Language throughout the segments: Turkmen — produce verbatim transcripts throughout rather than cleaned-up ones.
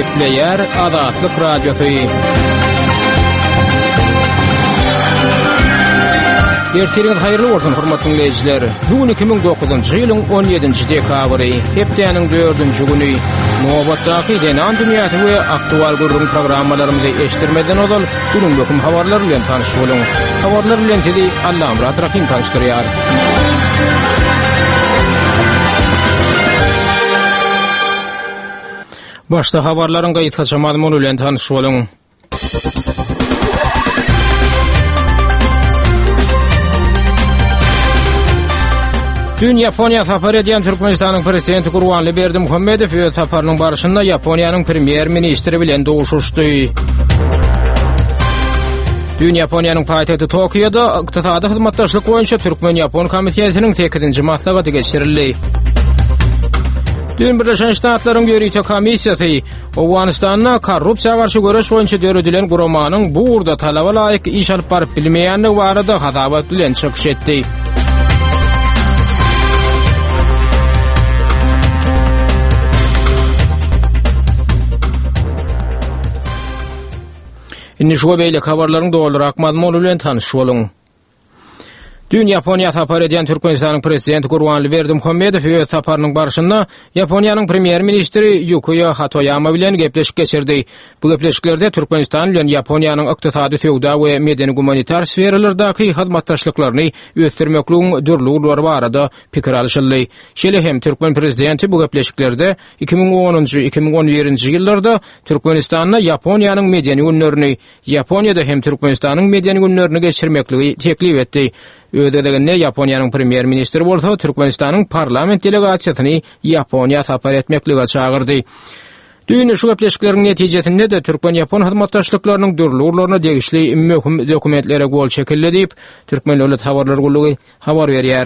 Gepleyer Azatlyk Radiosu. Ertiriň haýyrly bolsun hormatly dinleýijiler. Bugün iki ming dokuzunçy ýylyň on ýedinji dekabry, hepdeniň dördünji güni. Nobatdaky denan dünýäsi we aktual gurrun programmalarymyzy eşdirmeden ozal bugün höküm habarlar bilen tanyş boluň. Habarlar bilen sizi Allaham Rahim tanıştyrýar. Başda habarlaryň gaýtgaça mazmuny bilen tanyş boluň. Dün Yaponiya sapar eden Türkmenistanyň prezidenti Gurbanly Berdimuhammedow we saparynyň barşynda Yaponiýanyň premier ministri bilen doguşuşdy. Dün Yaponiýanyň paýtagty Tokyoda ykdysady hyzmatdaşlyk boýunça Türkmen-Yapon komitesining sekizinji maslahaty geçirildi. Dün Birleşen Ştatlaryň Ýöriýte komissiýasy Awganistanda korrupsiýaga garşy göreş boýunça döredilen guramanyň bu urda talaba laýyk iş alyp baryp bilmeýänligi barada hadabat bilen çykyş etdi. Indi şu beýle habarlaryň doldurak mazmuny bilen tanyş boluň. Dün Yaponiýa sapar eden Türkmenistanyň prezidenti Gurbanly Berdimuhammedow we saparynyň barşynda Yaponiýanyň premier ministri Yukiyo Hatoyama bilen gepleşik geçirdi. Bu gepleşiklerde Türkmenistan bilen Yaponiýanyň ykdysady, feodal we medeni humanitar sferalardaky hyzmatdaşlyklaryny ösdürmekligiň dürli urlary barada pikir alşyldy. Şeýle hem Türkmen prezidenti bu gepleşiklerde iki ming onunçy iki ming on birinçi ýyllarda Türkmenistanda Yaponiýanyň medeni günlerini, Yaponiýada hem Türkmenistanyň medeni günlerini geçirmekligi teklip etdi. Ödegene Yaponiýanyň premier ministri bolsa Türkmenistanyň parlament delegasiýasyny Yaponiýa sapar etmeklige çağırdy. Dün şu gepleşikleriň netijesinde de Türkmen-Yapon hyzmatdaşlyklarynyň dürli urlaryna degişli möhüm dokumentlere gol çekildi diýip Türkmen Döwlet Habarlar Gullugy habar berýär.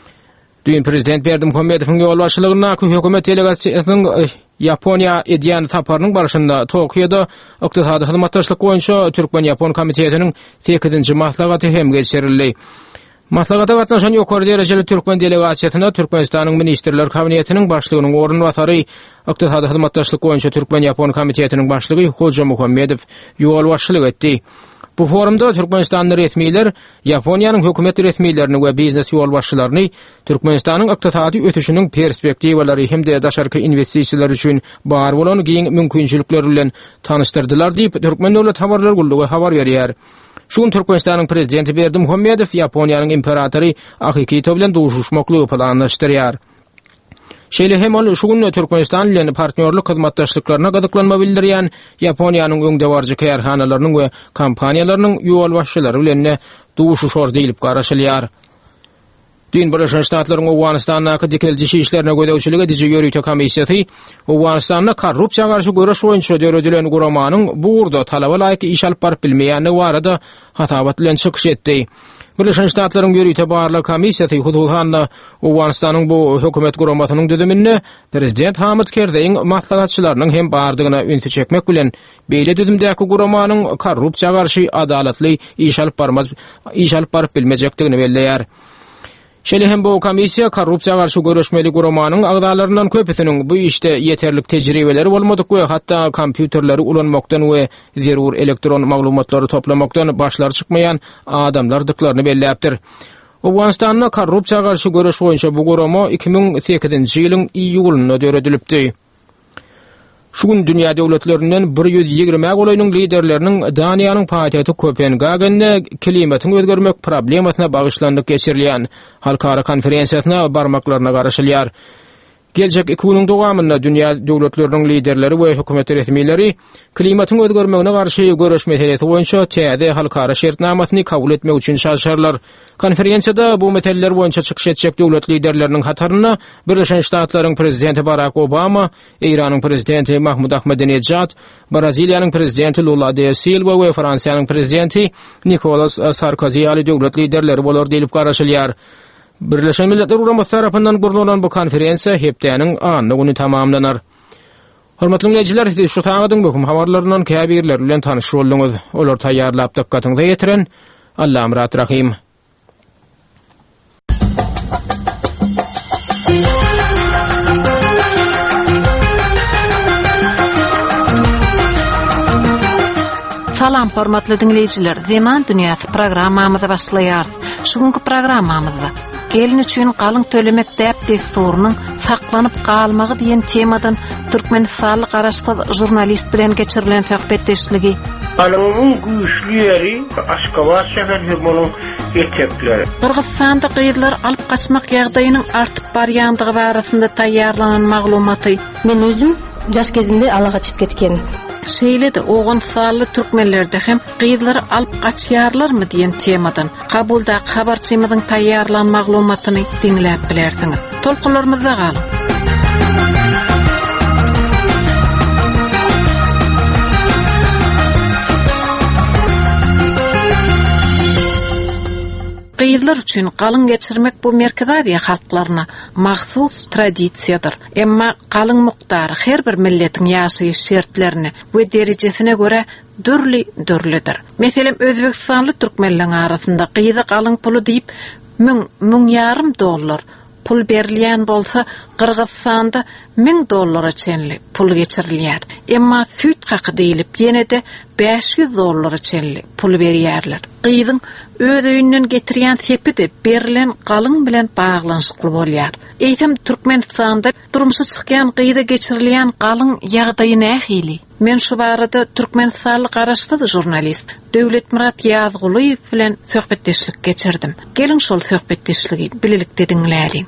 Dün prezident Berdimuhammedowyň ýol başçylygyna hökümet delegasiýasynyň Yaponiýa edýän saparynyň barşynda Tokyoda ykdysady hyzmatdaşlyk boýunça Türkmen-Yapon komitesining sekizinji maslahaty hem geçirildi. Maslahata gatnaşan ýokary derejeli Türkmen delegasiýasyna Türkmenistanyň ministrler kabinetiniň başlygynyň ornbasary, ykdysady hyzmatdaşlyk boýunça Türkmen-Yapon komitetining başlygy Hoja Muhammedow ýol başçylyk etdi. Bu forumda Türkmenistanyň resmiler Yaponiýanyň hökümet resmilerini we biznes ýol başçylaryny Türkmenistanyň ykdysady ötüşiniň perspektiwalary hem-de daşarky investisiýalar üçin bar bolan giň mümkinçilikleri bilen tanıştyrdylar diýip Türkmen Döwlet Habarlar Gullugy habar berýär. Şun Türkmenistanyň prezidenti Berdimuhammedow Yaponiýanyň imperatory Akihito bilen doguşuşmaklygy planlaşdyrýar. Şeýle hem ol şu günde Türkmenistan bilen partnerlik hyzmatdaşlyklaryna gadyklanma bildirýän Yaponiýanyň öňde barjy kärhanalarynyň we kompaniýalarynyň ýol başçylary bilen doguşuşar diýilip garaşylýar. Dün Birleşen Ştatlaryň Awganistandaky dikelji işlerine gödäwçiligi edýän Ýöriýte komissiýasy Awganistanda korrupsiýaga garşy göreş boýunça döredilen guramanyň bu urda talaba laýyk iş alyp baryp bilmeýänligi barada hatabat bilen çykyş etdi. Birleşen Ştatlaryň Ýöriýte barlyk komissiýasy huduhanda Awganistanyň bu hökümet guramasynyň düdüminde prezident Hamid Karzaiň maslahatçylarynyň hem bardygyna ünti çekmek bilen beýle düdümdäki guramanyň korrupsiýaga garşy adalatly iş alyp barmaz iş alyp baryp bilmejekdigini belleýär. Şeýle hem bu komissiýa korrupsiýaga garşy görüşmeli guramanyň agdalaryndan köpüsiniň bu işte yeterlik tejribeleri bolmadyk we hatda kompýuterleri ulanmakdan we zerur elektron maglumatlary toplamakdan başlary çykmaýan adamlardyklaryny belläpdir. Awganistanda korrupsiýaga garşy görüş boýunça bu gurama iki ming sekizinçi ýylyň iýulynda döredilipdi. Şu gün dünýä döwletlerinden bir ýüz ýigirme golaýnyň liderleriniň Daniýanyň paýtagty Kopenhagende klimatyň özgermek problemasyna bagyşlandyk geçirilýän halkara konferensiýasyna barmaklaryna garaşylýar. Geljek iki günüň dowamında dünýä döwletleriniň liderleri we hökümet resmileri klimatyň özgermegine garşy görüş meselesi boýunça täze halkara şertnamasyny kabul etmek üçin şaşarlar. Konferensiýada bu meseleler boýunça çykyş etjek döwlet liderleriniň hataryna Birleşen Ştatlaryň prezidenti Barack Obama, Iranyň prezidenti Mahmud Ahmadinejad, Braziliýanyň prezidenti Lula da Silva we Fransiýanyň prezidenti Nicolas Sarkozy ýaly döwlet liderleri bolar diýilip garaşylýar. Birleşen Milletler Guramasy tarapyndan gurulanan bu konferensiýa hepdeniň anny güni tamamlanar. Hormatly dinleyijiler, siz şu taýdaň bu habarlaryndan käbirler bilen tanyş bolduňuz. Olar taýýarlap dikkatiňize ýetiren Allaham Rahim. Salam hormatly dinleyijiler. Zaman Dünyasy programmamyzy başlaýar. Şugunky programmamyzda gelin üçin galyň tölemek däp desturunyň saklanyp galmagy diýen temadan Türkmenistan garaşdy jurnalist bilen geçirilen söhbetdeşligi. Galynyň güýçli ýeri Aşgabat şäherinde bolan ýetekleri. Kırgızstanda gyýdylar alyp gaçmak ýagdaýynyň artyp barýandygy barasynda taýýarlanan maglumaty. Men özüm jaş kezimde ala gaçyp ketken. Şeýlede oğun sally türkmenlerde hem gyýdylary alyp gaçýarlarmy diýen temadan kabulda habarçymyzyň taýýarlanan maglumatyny dinläp bilersiňiz. Tolkunlarymyzda galyň. Gyýdylar üçin galyň geçirmek bu Merkez Aziýa halklaryna mahsus tradisiýadyr. Emma galyň mukdary her bir milletiň ýaşaýyş şertlerini we derejesine göre dürli dürlidir. Meselem Özbekistanly türkmenliň arasynda gyýdy galyň pulu diýip müň müň ýarym dollar pul berilýän bolsa Kırgızstanda ming dollara çenli pul geçirilýär. Emma süýt haky diýilip ýene-de beş yüz dollara çenli pul berýärler. Gyýdyň öz öýünden getirýän sepi de berilen galyň bilen baglanşykly bolýar. Eýtem Türkmenistanda durmuşy çykýan gyýda geçirilýän galyň ýagdaýy nähili? Men şu barada Türkmenistanly garaşdy jurnalist Döwletmurat Ýazgulyýew bilen söhbetdeşlik geçirdim. Gelin şol söhbetdeşligi bilelikde dinläýin.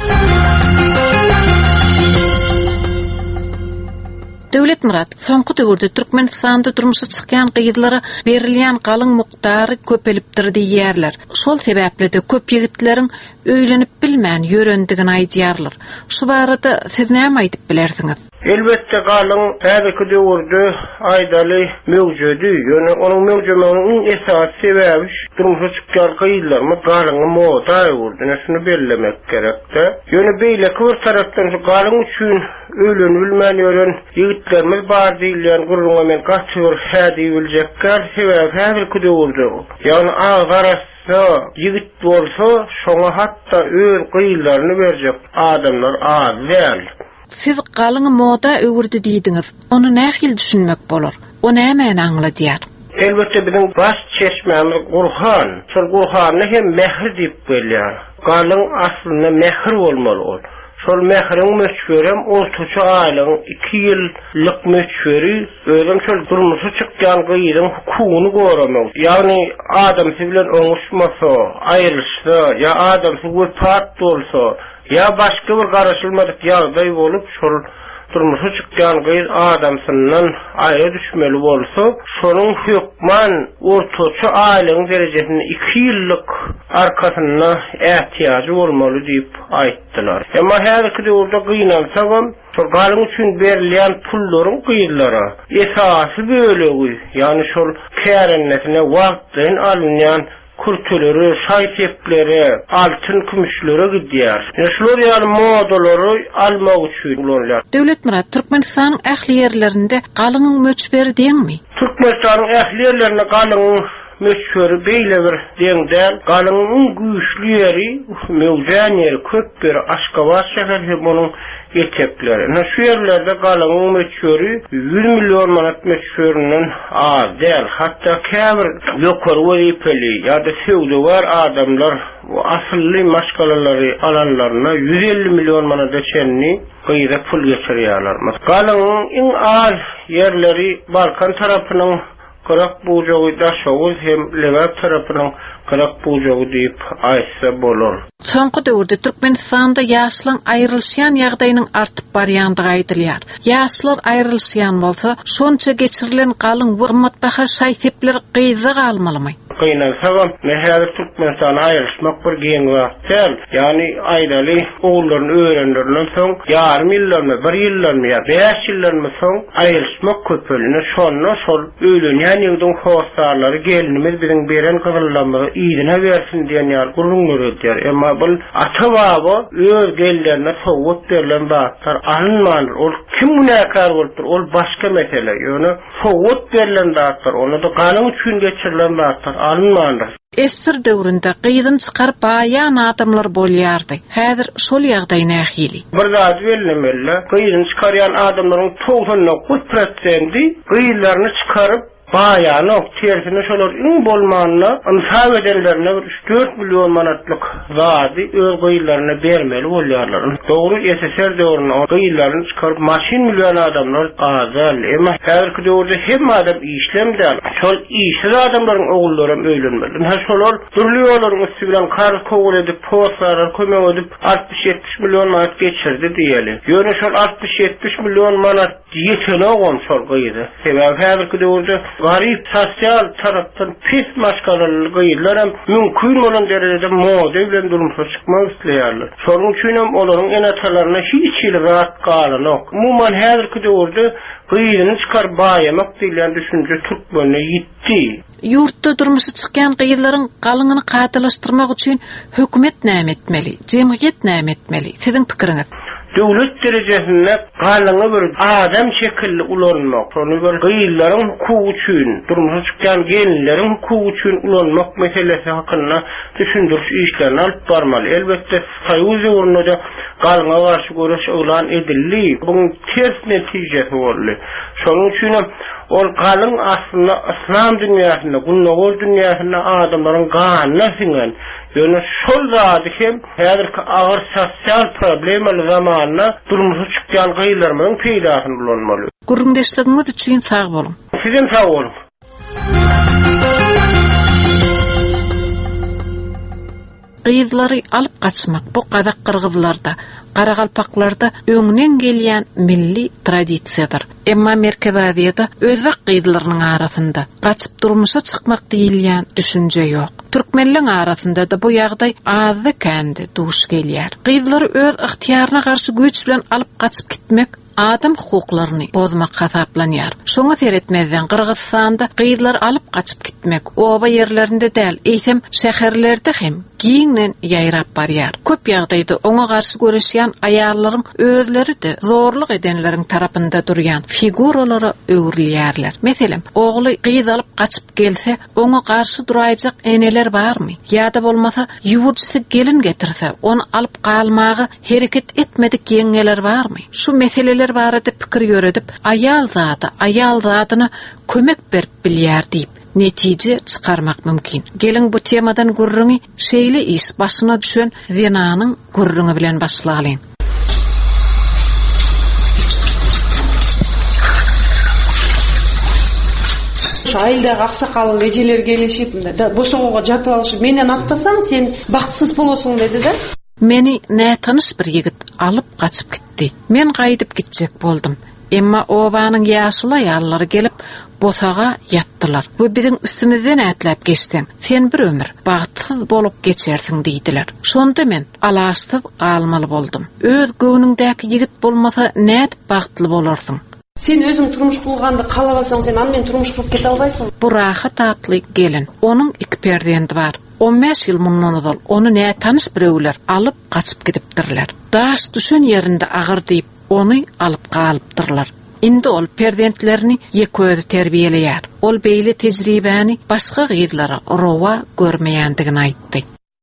Döwletmurat soňky döwürde Türkmenistanda durmuşy çykýan gyýdylara berilýän galyň mukdary köpelipdir diýýärler. Şol sebäple de köp ýigitleriň öýlenip bilmän ýörendigini aýdýarlar. Şu barada siz näme aýdyp bilersiňiz? Elbette galyň häzirki döwürde aýdaly mewjudi, ýöne onuň mewjudlygynyň esas sebäbi durmuşy çykýan gyýdylarmy galyň moda ýurduny şunu bellemek gerekde. Ýöne beýle bir tarapdan galyň üçin öýlenip bilmän ýören ýigitlerimiz bar diýilýän gurulma men gaçyr hädi biljekler sebäbi häzirki döwürde. Ýani agara so, ýigit bolsa, şoňa hatda öýün gyýlaryny berjek adamlar az däl. Siz galyň moda öwürdi diýdiňiz. Onu nähil düşünmek bolar? O näme aňladýar? Elbette bizim baş çeşmemiz Gurhan. Şol Gurhanyny hem mehr diýip bilýär. Galyň aslynda mehr bolmaly ol. Şol mehriň möçberem ortaça aýlyň iki ýyllyk möçberi özüm şol durmuşy çykýan gyýdyň hukugyny goramak. Ýagny adam bilen oňuşmasa, aýrylşsa, ýa adam wefat bolsa, ýa başga bir garaşylmadyk ýagdaý bolup şol durmuşy çykýan gyýdy adamsyndan aýry düşmeli bolsa, şonuň hükman ortaça aýlyň derejesinde iki ýyllyk arkasynda ähtiýajy bolmaly diýip aýtdylar. Emma häzirki döwürde gynalsam, şol galyň üçin berilýän pullaryň gyýdylara esasy bölegi, ýani şol kärennesine wagtyn alynýan kurtulary, şaýtepleri, altyn kümüşlere gidýär. Şolary ýaly modalary almak üçin ulanýar. Döwletmurat Türkmenistanyň ähli ýerlerinde galynyň möçberi diýenmi? Türkmenistanyň ähli ýerlerinde galynyň möçberi beýle bir deňdäl, galynyň güýçli ýeri, mewjän ýeri köp bir Aşgabat şäherinde bolan ýetekleri. Näme şu ýerlerde galynyň möçberi yüz million manat möçberinden az däl. Hatda käbir ýokary wezipeli ýa-da sewdewar adamlar bu asly maşgalalary alanlaryna yüz elli million manat çenli gyýda pul geçirýärler. Galynyň iň az ýerleri Balkan tarapynyň Kırak bujağı da şoğuz hem Levap tarafının kırak bujağı deyip aýtsa bolar. Soňky döwürde Türkmenistanda ýaşlaryň aýrylşýan ýagdaýynyň artyp barýandygy aýdylýar. Ýaşlar aýrylşýan bolsa, şonça geçirilen galyň gymmatbaha şaýtepler gyýda galmalymy? Gynalsam, nähäzir Türkmenistan aýrylmak bir giň wagtlar, ýani aýdaly oğullaryny öýrendirden soň, ýarym ýyllarmy, bir ýyllarmy, beş ýyllarmy soň aýrylmak köpelini şonda şol öýlenýän ýygyň howstarlary gelinimiz biziň beren gyzyllamygy ýygyna bersin diýen ýaly gurulmalar edýär. Emma bu ata-baba öz gellerine sowut berilen wagtlar alınmaly. Ol kim münäkär bolupdyr? Ol başga mesele. Ýöne sowut berilen wagtlar, onu da galyň üçin geçirilen wagtlar alınmaly. Esir döwründe gyýdyn çykaryp baýan adamlar bolýardy. Häzir şol ýagdaý nähili? Bir zat bilemeli, gyýdyn çykarýan adamlaryň togsany dokuz prosenti gyýlaryny çykaryp baýany tersine şolar iň bolmanyna ymsal edenlerine üç dört milyon manatlyk zady öz gyýlaryna bermeli bolýarlar. Dogry S S R döwründe gyýlaryny çykaryp maşin milyon adamlar azal. Emma häzirki döwürde hem adam işlemden, şol işsiz adamlaryň ogullary öýlenmeli. Ha şolar durly ýollaryň üstü bilen kar kowul edip, postlar kömek edip altmış yetmiş milyon manat geçirdi diýeli. Ýöne şol altmış yetmiş milyon manat ýetene ogon şol gyýdy. Sebäbi häzirki döwürde garip sosial tarapdan pis maşgalaly gyýylar hem mümkin bolan derejede moda bilen durmuşa çykmak isleýärler. Şonuň üçin hem olaryň enatalaryna hiç ýyly rahat galanok. Umuman häzirki döwürde gyýyny çykar baýamak diýilen düşünje türkmenine ýitdi. Yurtda durmuşa çykýan gyýylaryň galyňyny gatylaşdyrmak üçin hökümet näme etmeli, jemgyýet näme etmeli? Siziň pikiriňiz? Döwlet derejesinde galyňy bir adam şekilli ulanmak, şonu bir gyýylaryň hukuky üçin, durmuşa çykýan gelinleriň hukuky üçin ulanmak meselesi hakynda düşündiriş işlerini alyp barmaly. Elbetde Soýuz ýurtunda galyňa garşy göreş ulan edildi. Buň ters netijesi boldy. Şonuň üçin ol galyň aslynda İslam dünýäsinde, gunnagol dünýäsinde adamlaryň ganyna siňen ýöne şol zady hem häzirki agyr sosial problemler zamanynda durmuşa çykýan gyýylarymyň peýdasyny bulanmaly. Gurrundeşligiňiz üçin sag bolun. Sizin sag bolun. Gyýyzlary alyp gaçmak bu gadak kyrgyzlarda, Garagalpaklarda öňünden gelýän milli tradisiýadyr. Emma Merkez Aziýada özbek gyýyzlarynyň arasynda gaçyp durmuşa çykmak diýilýän düşünje ýok. Türkmenliň arasynda da bu ýagdaý azda kendi duş gelýär. Gyýyzlary öz ihtiýaryna garşy güç bilen alyp gaçyp gitmek adam hukuklaryny bozmak hasaplanýar. Şoňa seretmezden Kyrgyzstanda gyýyzlar alyp gaçyp gitmek oba ýerlerinde däl, eýsem şäherlerde hem giňden ýaýrap barýar. Köp ýagdaýda oňa garşy göreşýän aýallaryň özleri de zorluk edenleriň tarapynda durýan figuralary öwrilýärler. Meselem, ogly gyýyz alyp gaçyp gelse, oňa garşy duraýjak eneler barmy? Ýa-da bolmasa ýuwurjysy gelin getirse, onu alyp galmagy hereket etmedik ýeňeler barmy? Şu meseleler barada pikir ýöredip, aýal zady, aýal zadyna kömek berip bilýär diýip netije çykarmak mümkin. Gelin bu temadan gurrungy şeýle iş başyna düşen zinanyň gurrungy bilen başlaýyn. Şu aýyldagy aksakal ejeler gelişip boşogoga jatyp alyşyp menden atlasaň sen baktsız bolosуň dedi de. Meni ne tanış bir ýigit alyp gaçyp gitdi. Men gaýdyp gitjek boldum. Emma obanyň ýaşly ýallary gelip bosaga ýatdylar. Bu biziň üstümizden ätlep geçdiň. Sen bir ömür bagtsyz bolup geçersiň diýdiler. Şonda men alaşsyz galmaly boldum. Öz göwnüňdäki ýigit bolmasa näde bagtly bolarsyň? Sen özüň turmuş bulgandy kalabasaň sen an men turmuş kurup kete albaýsyň. Bu rahat atly gelin. Onuň iki perdendi bar. on beş ýyl mundan ozal onu näde tanış bireýler alyp gaçyp gidipdirler. Daş düşen ýerinde agyr diýip onu alyp galypdyrlar. Indi ol perdentlerini ýeközi terbiýeleýär. Ol beýle tejribäni başga gyýyzlara rowa görmeýändigini aýtdy.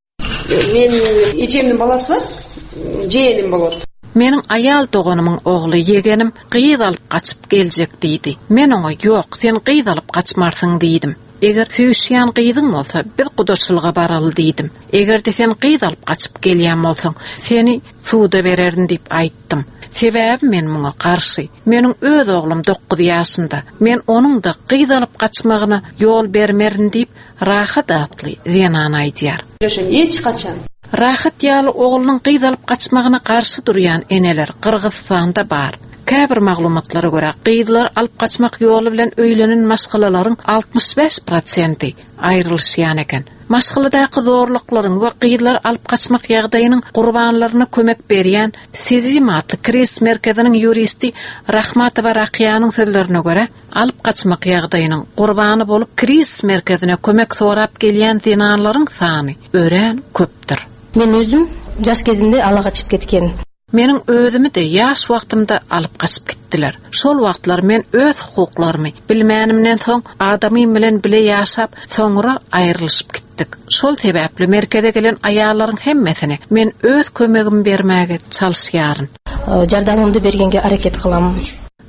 Men ejemniň balasy bar, jeýenim bolot. Meniň aýal doganymyň ogly ýegenim gyýyz alyp gaçyp geljek diýdi. Men oňa ýok, sen gyýyz alyp gaçmarsyň diýdim. Eger süýşýän gyýyzyň bolsa, biz gudaçylyga baraly diýdim. Egerde sen gyýyz alyp gaçyp gelýän bolsaň, seni suwda bererdim diýip aýtdym. Sebäbi men muňa garşy. Meniň öz oglum dokuz ýaşynda. Men onuň da gyýyz alyp gaçmagyna ýol bermerin diýip rahat atly zenan aýdýar. Hiç kaçan. Rahat ýaly oğlunyň gyýyz alyp gaçmagyna garşy durýan eneler Kyrgyzstanda bar. Käbir maglumatlara görä gyýyzlar alyp gaçmak ýoly bilen öýlenen maşgalalaryň altmış beş prosenti aýrylýan eken. Maşgaladaky zorluklaryň we gyýyzlar alyp gaçmak ýagdaýynyň gurbanlaryna kömek berýän Sezimatly Kris merkeziniň ýuristi Rahmatowa Rakyanyň sözlerine görä, alyp gaçmak ýagdaýynyň gurbany bolup Kris merkezine kömek sorap gelýän zinanlaryň sany ören köpdür. Men özüm jaş kezimde ala gaçyp ketken. Meniň özümi de ýaş wagtymda alyp gaçyp gitdiler. Şol wagtlar men öz hukuklarymy bilmänimden soň adamym bilen bile ýaşap, soňra aýrylyşyp gitdik. Şol sebäpli merkeze gelen aýallaryň hemmesine men öz kömegimi bermäge çalyşýaryn. Jardamymdy bergenge hareket kılam.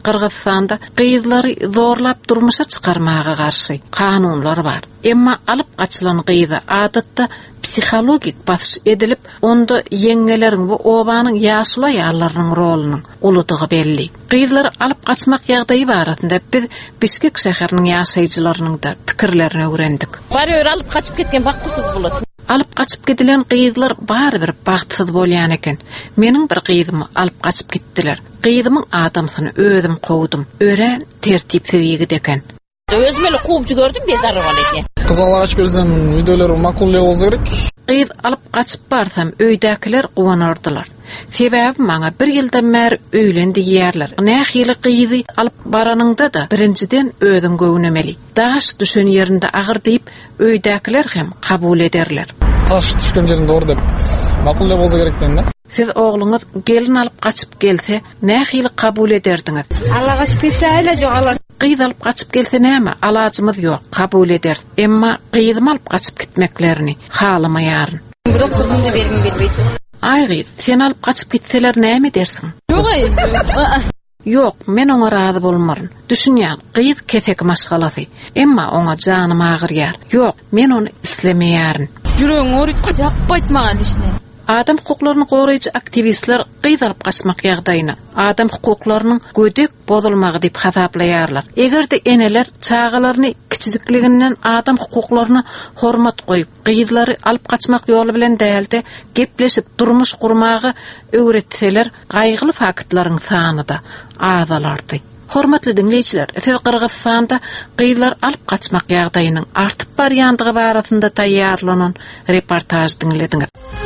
Qırgızstanda gyýdlary zorlap durmuşa çykarmaga garşy kanunlar bar. Emma alyp gaçylan gyýdy adatda psikologik basış edilip, onda yeňeleriň bu obanyň ýaşula ýallarynyň rolunyň uludygy belli. Gyýdlary alyp gaçmak ýagdaýy baratynda biz Bişkek şäheriniň ýaşaýjylarynyň da pikirlerini öwrendik. Barýar alyp gaçyp ketgen bagtysyz bolat. Alyp gaçyp gedilen gyýdlar bar bir bagtysyz bolýan eken. Meniň bir gyýdymy alyp gaçyp gitdiler. Gyýdymyň adamsyny özüm gowdum. Ören tertipsiz eken. Özmeli qowupçy gördüm, bezary bolar. Kızalağa çıkırsam üydöleri makully bolsa gerek. Gyýd alyp gaçyp barsam öýdäkiler gowanardylar. Sebäbi maňa bir ýyldan bäri öýlendi ýerler. Nähili gyýdy alyp baranyňda da birinciden özüň gowunemeli. Daş düşen ýerinde agyr diýip öýdäkiler hem kabul ederler. Taş düşken жерinde doğru dep makully bolsa gerekden de. Siz oğluňyz gelin alyp gaçyp gelse, nähili kabul ederdiňiz? Allaga şükür jok Allah. Gyýdy alyp gaçyp gelse näme? Alajymyz ýok, kabul eder. Emma gyýdym alyp gaçyp gitmeklerini halamaýaryn. Birok kızını da bergim gelbeydi. Ay gyýdy, sen alyp gaçyp gitseler näme dersiň? Ýok ay. Ýok, men oňa razy bolmaryn. Düşünýän, gyýdy kesek maşgalasy. Emma oňa janym agyrýar. Ýok, men ony islemeýärin. Ýüregiň oruýdy, japmaýtmagan işni. Adam hukuklaryny goraýjy aktivistler gyýdy alyp gaçmak ýagdaýyna adam hukuklarynyň gödek bozulmagy diýip hasaplaýarlar. Egerde eneler çağalaryny kiçikliginden adam hukuklaryna hormat goýup, gyýdylary alyp gaçmak ýoly bilen dälde gepleşip durmuş gurmagy öwretseler, gaýgyly faktlaryň sany da azalardy. Hormatly dinleýiçiler, siz Qırgızstanda gyýdylar alyp gaçmak ýagdaýynyň artyp barýandygy barasynda taýýarlanan reportaj dinlediňiz.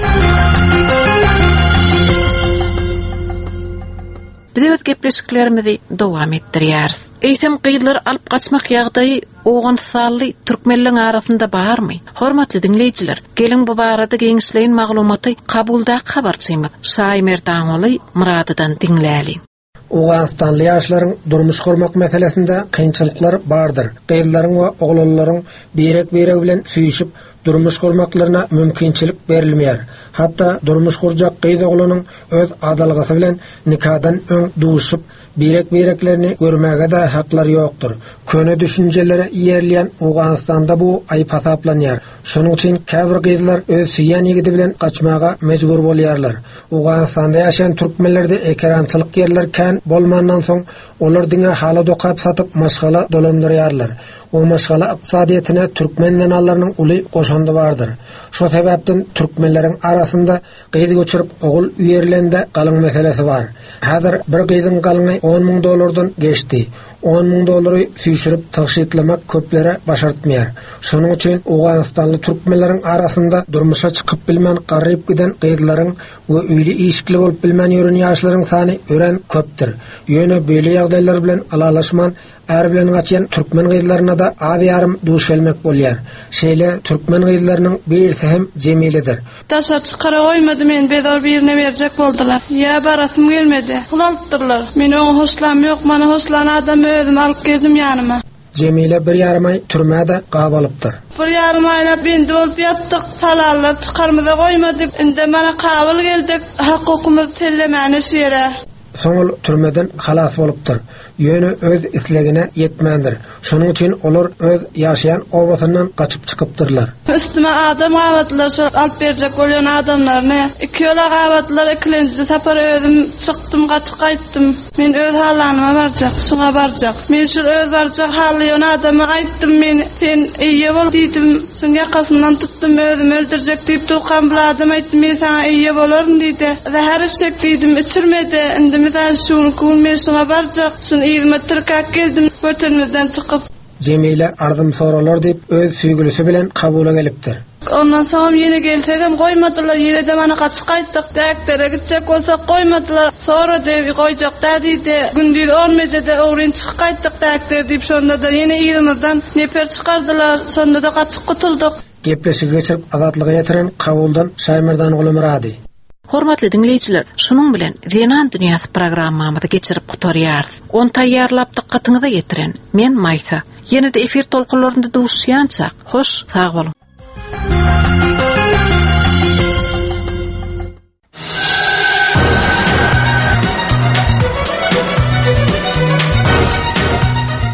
Biz öz gepleşiklerimizi dowam etdirýäris. Eýsem gyýdylar alyp gaçmak ýagdaýy Oğansally türkmenliň arasynda barmy? Hormatly dinleýiçiler, gelin bu barada geňişleýin maglumaty kabulda habarçymyz. Şaýmer Daňoly Muradydan dinläli. Oğanistanlı ýaşlaryň durmuş gurmak meselesinde kynçylyklar bardyr. Gyýdylaryň we oglalaryň berek-berek bilen süýüşip durmuş gurmaklaryna mümkinçilik berilmeýär. Hatta durmuş gurjak gyýdy oglanyň öz adalgasy bilen nikadan öň duşup berek-bereklerini görmäge de haklary ýokdur. Köne düşünjelere ýerleýän Oğanistanda bu aýyp hasaplanýar. Şonuň üçin käbir gyýdylar öz süýän ýigidi bilen gaçmaga mejbur bolýarlar. Oğanistanda ýaşaýan türkmenlerde ekrançylyk ýerler kän bolmandan soň olar diňe hala dokap satyp maşgala dolandyrýarlar. O maşgala ykdysadyetine türkmen nanallarynyň uly goşandy bardyr. Şo sebäpden türkmenleriň arasynda gyýdy göçürip ogul üýerlende galyň meselesi bar. Häzir bir gyýdyň galyny on ming dollardan geçdi. on ming dollary süýşürip tagşytlamak köplere başartmaýar. Şonuň üçin Oğanistanly türkmenleriň arasynda durmuşa çykyp bilmän garryp giden gyýdylaryň we üýli işikli bolup bilmän ýören ýaşlaryň sany ören köpdir. Ýöne beýle ýagdaýlar bilen alalaşman er bilen gaçan türkmen gyýdylaryna da az ýarym duş gelmek bolýar. Şeýle türkmen gyýdylarynyň birisi hem Jemiledir. Taşa çykara goýmady, men bedar birine berjek boldular. Ýa baratym gelmedi. Hulaltdyrlar. Meni oňa hoşlam ýok, mana hoşlan adam özüm alyp geldim ýanyma. Jemile bir ýarym aý türmäde gabalypdyr. Bir ýarym aýlap bindi bolup ýatdyk, talallar çykarmada goýmady. Inde mana kabul geldik, hakykymyzy tellemäni şeýre. Soňul türmeden halas bolupdyr. Ýöne öz islegine ýetmändir. Şonuň üçin olar öz ýaşaýan obasyndan gaçyp çykypdyrlar. Üstüme adam gabatlar, şol alyp berjek bolýan adamlaryny. Iki ýola gabatlar, ikilenji tapar özüm çykdym, gaçyp gaýtdym. Men öz halanyma barjak, şuňa barjak. Men şu öz barjak halýan adamy gaýtdym, men sen eýe bol diýdim. Şoň ýakasyndan tutdum, özüm öldürjek diýip tuğan biladym aýtdym, men sana eýe bolaryn diýdi. Zahar içsek diýdim, içirmedi. Indi men şuny kulmy şuňa barjak. Ýyzma türkak geldim, götürmeden çykyp. Jemile ardım soralar diýip öz süýgülisi bilen kabula gelipdir. Ondan soň ýene gelsegem goýmadylar, ýere de mana gaçyp gaýtdyk, däktere gitjek bolsak goýmadylar. Sonra diýip goýjak da diýdi. Gündüz on mejede öwren çykyp gaýtdyk däkter diýip şonda da ýene ýyzymyzdan neper çykardylar. Şonda da gaçyp gutuldyk. Gepleşik geçirip azatlyga ýetiren kabuldan Şaýmerdan Gulumrady. Hormatly dinleýiçiler, şunun bilen Zenan dünýäsi programmamyzy geçirip gutarýarys. On taýýarlap diqqatyňyza ýetiren men Maýsa. Ýene-de efir tolkunlarynda duşýança, hoş, sag bolun.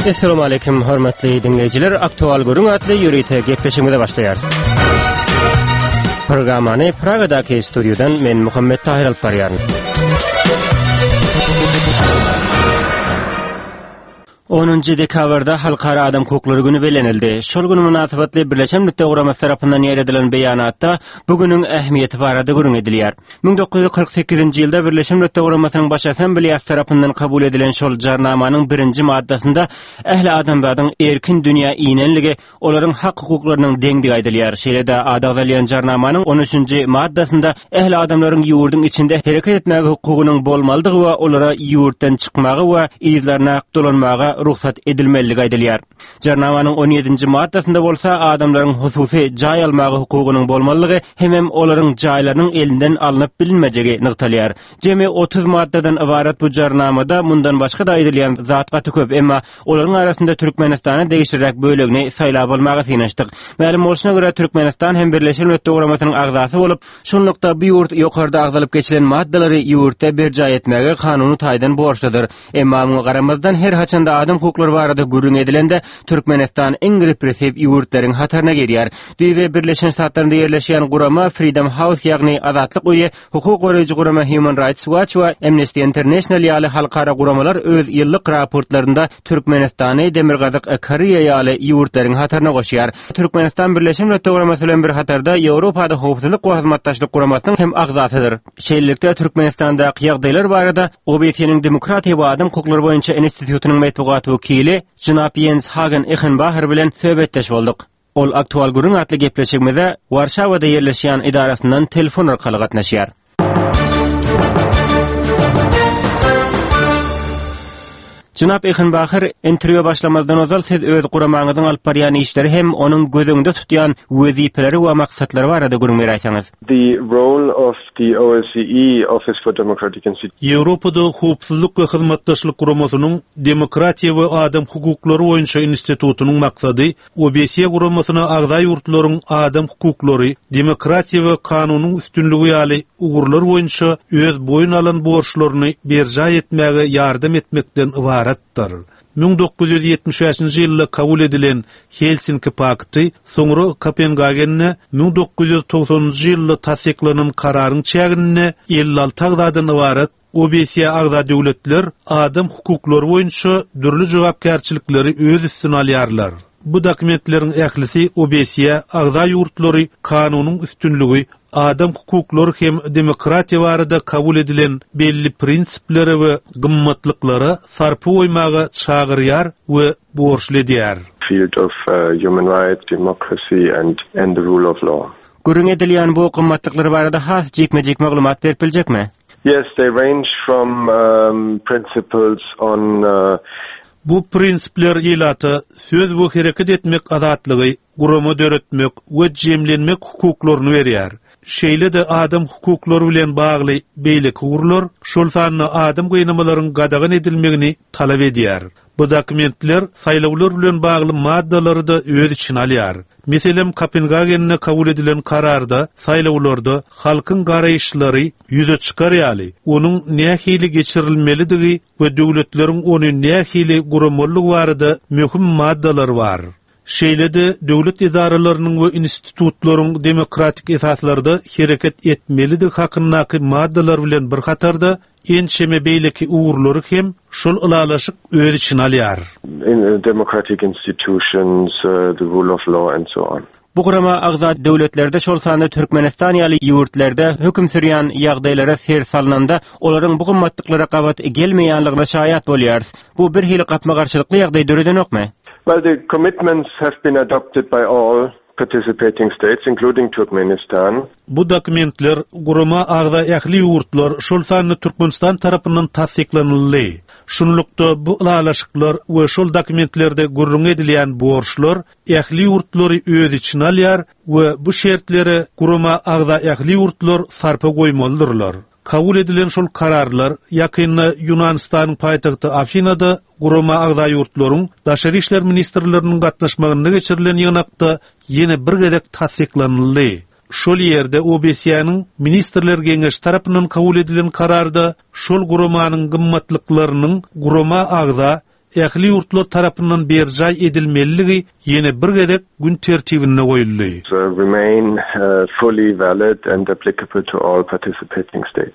Assalamu alaykum hormatly dinleyiciler. Aktual görün adlı yürüyte gepleşmede başlayar. Programany Praga'daki stüdyodan men Muhammed Tahir alyp barýaryn. onuncu dekabrda Halkara Adam Hukuklary Günü belenildi. Şol günü münasibetli Birleşen Milletler Guraması tarapyndan ýer edilen beýanatda bu günüň ähmiýeti barada görüň edilýär. bin dokuz yüz kırk sekizinji ýylda Birleşen Milletler Guramasynyň baş assambleyasy tarapyndan kabul edilen şol jarnamanyň birinji maddasynda ähli adamlaryň erkin dünýä iýnenligi, olaryň hak hukuklarynyň deňdigi aýdylýar. Şeýle-de adaglaýan jarnamanyň on üçünji maddasynda ähli adamlaryň ýurdyň içinde hereket etmäge hukugynyň bolmalydygy we olara ýurtdan çykmagy we ýyzlaryna dolanmaga ruhsat edilmeligi aýdylýar. Jarnamanyň on ýedinji maddasynda bolsa adamlaryň hususy jaý almagy hukugynyň bolmalygy hem olaryň jaýlarynyň elinden alınıp bilinmejegi nyktalýar. Jemi otuz maddadan ibarat bu jarnamada mundan başga da aýdylýan zatga köp, emma olaryň arasynda Türkmenistany degişirek bölegini saýlap almagy synaşdyk. Ma'lum bolşuna görä Türkmenistan hem Birleşen Milletler Guramasynyň agzasy bolup, şonlukda bu ýurt ýokarda agzalyp geçilen maddalary ýurtda berjaý etmäge kanuny taýdan borçludyr. Emma muňa garamazdan her haçanda adam hukuklary barada görüň edilende Türkmenistan iň repressiw ýurtlaryň hatarına gerýär. Düýbe Birleşen Ştatlarynda ýerleşýän gurama Freedom House ýagny azatlyk uýy, hukuk goraýjy gurama Human Rights Watch we Amnesty International ýaly halkara guramalar öz ýyllyk raportlarynda Türkmenistany demirgazyk Kariýa ýaly ýurtlaryň hatarına goşýar. Türkmenistan Birleşen Milletler Guramasy bilen bir hatarda Ýewropada howpsuzlyk we hyzmatdaşlyk guramasynyň hem agzasydyr. Şeýlelikde Türkmenistanda ýagdaýlar barada O B S-niň Demokratiýa we Adam hukuklary boýunça institutynyň matbugat wekili Jynap Jens Hagen Echenbacher bilen söhbetleş boldyk. Ol aktual görüň atly gepleşigimizde Warşawada ýerleşýän idarasyndan telefon arkaly gatnaşýar. Jynap Echenbacher, interview başlamazdan ozal siz öz guramaňyzyň alyp barýan işleri hem onuň gözüňde tutýan wezipeleri we maksatlary barada görüň berýärsiňiz. The role of the O S C E Office for Democratic Institutions. Ýewropada howpsuzlyk we hyzmatdaşlyk guramasynyň demokratiýa we adam hukuklary boýunça institutynyň maksady O B S guramasyna agza ýurtlaryň adam hukuklary, demokratiýa we kanunyň üstünligi ýaly ugurlar boýunça öz boyun alan borçlaryny berjaý etmäge ýardam etmekden ibarat. bin dokuz yüz ýetmiş beşinji ýylda kabul edilen Helsinki pakty soňra Kopenhagen'ne bin dokuz yüz togsonunji ýylda tasdiklanan kararyň çägine elli alty agzadan ibarat O B S agza döwletler adam hukuklary boýunça dürli jogapkärçilikleri öz üstüne alýarlar. Bu dokumentleriň ählisi O B S agza ýurtlary kanunyň üstünligi, adam hukuklary hem demokratiýa barada kabul edilen belli prinsiplere we gymmatlyklary sarpy oýmaga çagyrýar we borçly edýär. Field of uh, human rights, democracy and and the rule of law. Görüň edilýän bu gymmatlyklary barada has jekme-jek maglumat berip biljekmi? Yes, they range from um, principles on uh, Bu prinsipler ýylaty söz we hereket etmek azatlygy, gurama döretmek we jemlenmek hukuklaryny berýär. Şeýle-de adam hukuklary bilen bagly beýlik hukuklar şol sany adam goýnamalaryň gadagan edilmegini talap edýär. Bu dokumentler saýlawlar bilen bagly maddalary da öz içine alýar. Meselem Kopenhagen'ne kabul edilen kararda saýlawlarda halkyň garaýşlary ýüze çykarýaly, onuň nähili geçirilmelidigi we döwletleriň ony nähili guramalyk barada möhüm maddalar bar. Şeýle-de döwlet idaralarynyň we institutlaryň demokratik esaslarda hereket etmelidir hakyndaky maddalar bilen bir hatarda ençeme beýleki ugurlary hem şol ulalaşyk öz içine alýar. In democratic institutions, uh, the rule of law and so on. Bu gurama agza döwletlerde şol sanda Türkmenistan ýaly ýurtlarda höküm sürýän ýagdaýlara ser salnanda olaryň bu gymmatlyklara gabat gelmeýänligine şaýat bolýar. Bu bir hili gapma garşylykly ýagdaý döredenokmy? Well, the commitments have been adopted by all participating states, including Turkmenistan. Bu dokumentler gurama agza ähli ýurtlar şol sany Türkmenistan tarapyndan tasdiklanyldy. Şunlukda bu ulalaşyklar we şol dokumentlerde görüň edilýän borçlar ähli ýurtlary öz içine alýar we bu şertlere gurama agza ähli ýurtlar sarpy goýmalydyrlar. Kabul edilen şol kararlar ýakynda Ýunanistanyň paýtagty Afinada gurama agza ýurtlaryň daşary işler ministrleriniň gatnaşmagynda geçirilen ýynakda ýene bir gedek tasdiklanyldy. Şol ýerde O B S-niň ministrler geňeşi tarapyndan kabul edilen kararda şol guramanyň gymmatlyklarynyň gurama agza ähli ýurtlar tarapyndan berjay edilmeligi ýene bir gedek gün tertibine goýuldy. So remain uh, fully valid and applicable to all participating states.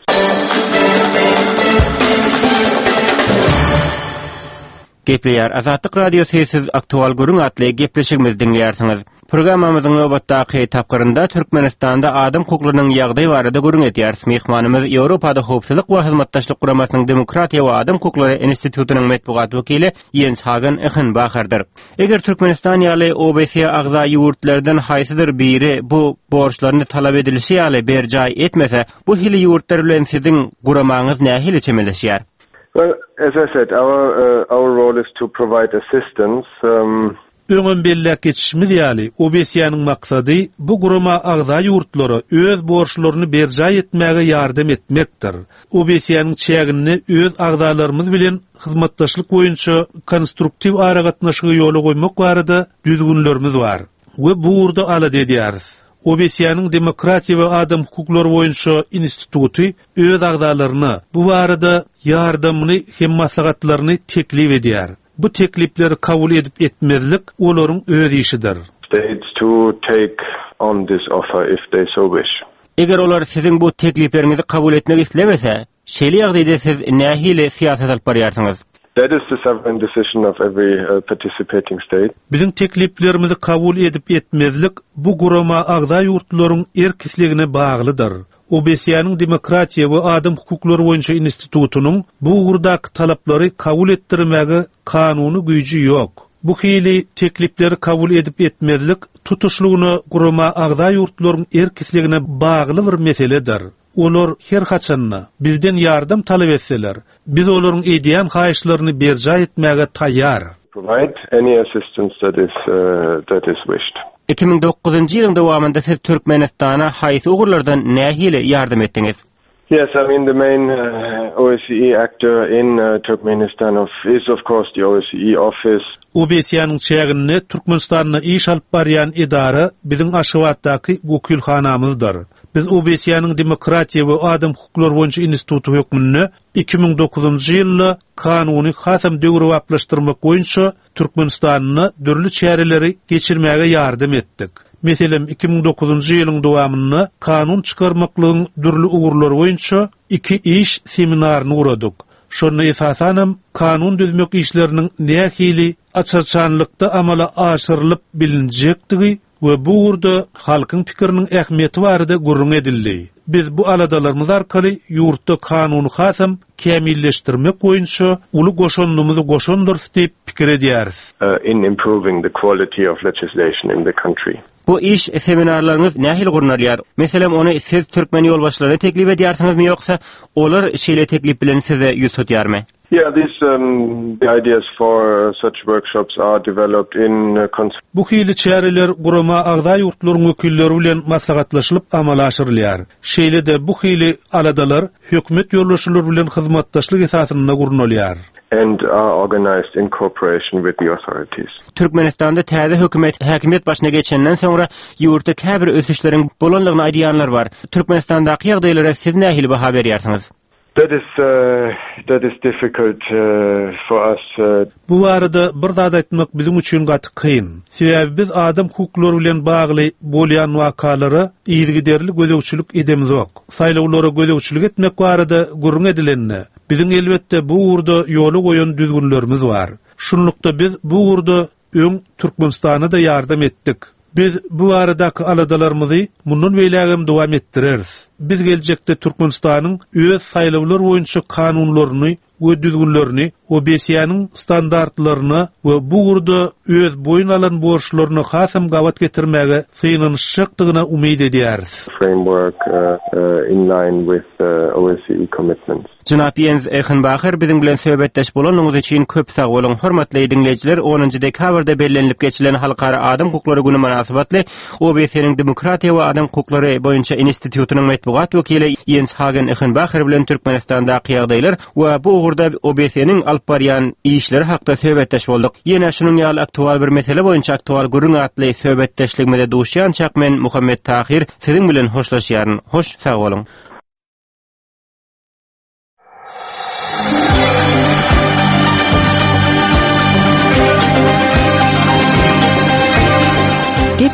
Gepleýär Azatlyk radiosu siz aktual görüň atly gepleşigimiz dinleýärsiňiz. Programmamyzyň nowbatdaky tapgyrynda Türkmenistanda adam hukuklarynyň ýagdaýy barada görüň edýär. Mehmanymyz Ýewropada howpsuzlyk we hyzmatdaşlyk guramasynyň Demokratiýa we Adam hukuklary institutynyň medpugat wekili Jens Hagen Echenbacherdir. Eger Türkmenistan ýaly O B C agza ýurtlardan haýsydyr biri bu borçlaryny talap edilişi ýaly berjay etmese, bu hili ýurtlar bilen siziň guramaňyz nähili çemeleşýär? Well, as I said, our uh, our role is to provide assistance. Um, Öňün bellek geçişmi diýäli, O B C ýanyň maksady bu gurama agza ýurtlary öz borçlaryny berjay etmäge ýardam etmekdir. O B C ýanyň çägini öz agzalarymyz bilen hyzmatdaşlyk boýunça konstruktiw ara gatnaşygy ýoly goýmak barada düzgünlerimiz bar. We bu urda ala dedýäris. O B C ýanyň Demokratiýa we Adam hukuklary boýunça instituty öz agzalaryna bu barada ýardamyny hem maslahatlaryny teklip edýär. Bu teklipleri kabul edip etmezlik olaryň öz işidir. States to take on this offer if they so wish. Eger olar siziň bu tekliplerinizi kabul etmek islemese, şeýle ýagdaýda siz nähili siýasat alyp barýarsyňyz? That is the sovereign decision of every uh, participating state. Biziň tekliplerimizi kabul edip etmezlik bu gurama agza ýurtlaryň erkisligine baglydyr. O B C ýanyň Demokratiýa we Adam hukuklary boýunça institutynyň bu ugurdaky talaplary kabul etdirmegi kanuny güýji ýok. Bu hili teklipleri kabul edip etmezlik tutuşlugyny gurama agza ýurtlaryň erkisligine bagly bir meseledir. Olar her haçanna bizden ýardam talap etseler, biz olaryň edýän haýyşlaryny berjay etmäge taýýar. Provide any assistance that is uh, that is wished. iki bin dokuzunçy ýylyň dowamında siz Türkmenistana haýsy ugurlardan nähili ýardam etdiňiz? Yes, I mean the main uh, O S C E actor in uh, Turkmenistan of is of course the O S C E office. O B C ýanyň çägini Türkmenistanyna iş alyp barýan idara biziň Aşgabatdaky wekilhanamyzdyr. Biz O B C ýanyň Demokratiýa we Adam hukuklary boýunça instituty hökmüni iki bin dokuzunçy ýylda kanuny hasam döwri waplaşdyrmak boýunça Türkmenistanyna dürli çäreleri geçirmäge ýardam etdik. Meselem iki bin dokuzunçy ýylyň dowamyny kanun çykarmaklygyň dürli ugurlary boýunça iki iş seminaryny uradyk. Şonu esasanam kanun düzmek işlerinin nähili açarçanlykda amala aşyrylyp bilinjekdigi we bu urda halkyň pikiriniň ähmiýeti barada gurrun edildi. Biz bu aladalarymyz arkaly ýurtda kanuny hasam kämilleşdirmek boýunça uly goşonlygymyzy goşondur diýip pikir edýäris. Uh, in improving the quality of legislation in the country. Bu iş seminarlaryňyz nähili gurunarýar? Meselem ony siz türkmen ýolbaşçylaryna teklip edýärsiňizmi ýoksa olar şeýle teklip bilen size ýüz tutýarmy? Yeah, these um, the ideas for such workshops are developed in uh, cons- Bu hili çäreler gurama agza ýurtlaryň wekilleri bilen maslahatlaşylyp amala aşyrylýar. Şeýle-de bu hili aladalar hökümet ýolbaşçylary bilen hyzmatdaşlyk esasyna gurunalýar. And are organized in cooperation with the authorities. Türkmenistanda täze hökümet häkimiýet başyna geçenden soňra ýurtda käbir ösüşleriň bolanlygyny aýdýanlar bar. Türkmenistandaky ýagdaýlara siz nähili baha berýärsiňiz? That is uh, that is difficult uh, for us. Uh, Bu arada bir zat aýtmak bizim üçin gaty kyn. Sebäbi biz adam hukuklary bilen bagly bolýan wakalary ýygyderli gözegçilik edemizok. Saýlawlara gözegçilik etmek barada gurrun edilenne. Bizim elbetde bu urda ýoly goýan düzgünlerimiz bar. Şunlukda biz bu urda öň Türkmenistana da ýardam etdik. Biz bu aradaky aladalarymyzy mundan beýlegem dowam etdireriz. Biz geljekde Türkmenistanyň öz saýlawlar boýunça kanunlaryny we düzgünlerini, O B C ýanyň standartlaryny we bu urda öz boýun alan borçlaryny hasam gawat getirmäge syňanyşykdygyna umyt edýäris. Framework uh, uh, in line with uh, O S C E commitments. Jynap Jens Echenbacher biziň bilen söhbetdeş bolanyňyz üçin köp sag bolun. Hormatly dinleýijiler, onunçy dekabrda bellenilip geçilen Halkara Adam hukuklary güni münasibetli O B C'niň Demokratiýa we Adam hukuklary boýunça institutynyň medpugat wekili Jens Hagen Echenbacher bilen Türkmenistandaky ýagdaýlar we bu ugurda O B C'niň alyp barýan işleri hakda söhbetdeş boldyk. Ýene şunyň ýaly aktual bir mesele boýunça aktual gurrun atly söhbetdeşligimizde duşýan çak men Muhammed Tahir siziň bilen hoşlaşýaryn. Hoş sag bolun.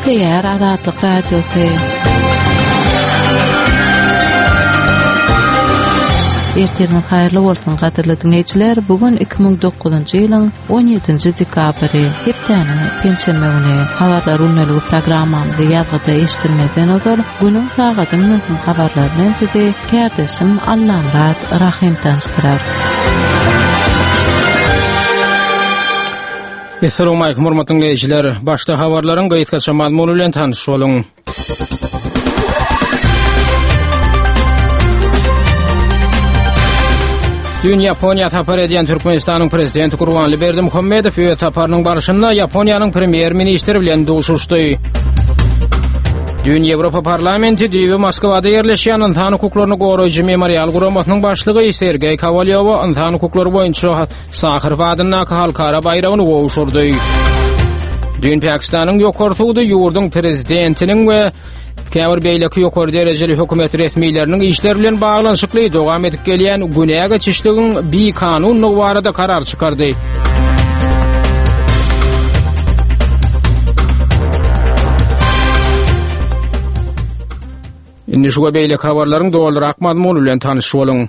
Gepleýär Azatlyk radiosy. Ertiriniz hayırlı bolsun gaderly dinleýijiler. Bugun iki ming dokuzunçy ýylyň on ýedinji dekabry, hepdäne pensiýa güni. Habarlar unnalgy programmamyzda ýazgyda eşitilmeden ozar. Günüň sagatynyň möhüm habarlaryny size kärdişim Allamrat Rahim tanıştyrar. Assalamu alaykum hormatly dinleýijiler. Başda habarlaryň gaýtgaça mazmuny bilen tanyş boluň. Dün Yaponiýa tapar edýän Türkmenistanyň prezidenti Gurbanly Berdimuhammedow öýe taparynyň barşynda Yaponiýanyň premier ministri bilen duşuşdy. Dün Ýewropa parlamenti diýip Moskwada ýerleşýän insan hukuklaryny goraýjy memorial guramasynyň başlygy Sergey Kovalyow insan hukuklary boýunça Sahar wadyna halkara bayragyny gowşurdy. Dün Pakistanyň ýokarty ýurdun prezidentiniň we Käwir beýleki ýokary derejeli hökümet resmiýetleriniň işler bilen baglanyşykly dowam edip gelýän günäge geçişligiň bir kanun barada karar çykardy. Indi şu beýleki habarlaryň dowalrak mazmuny bilen tanyş boluň.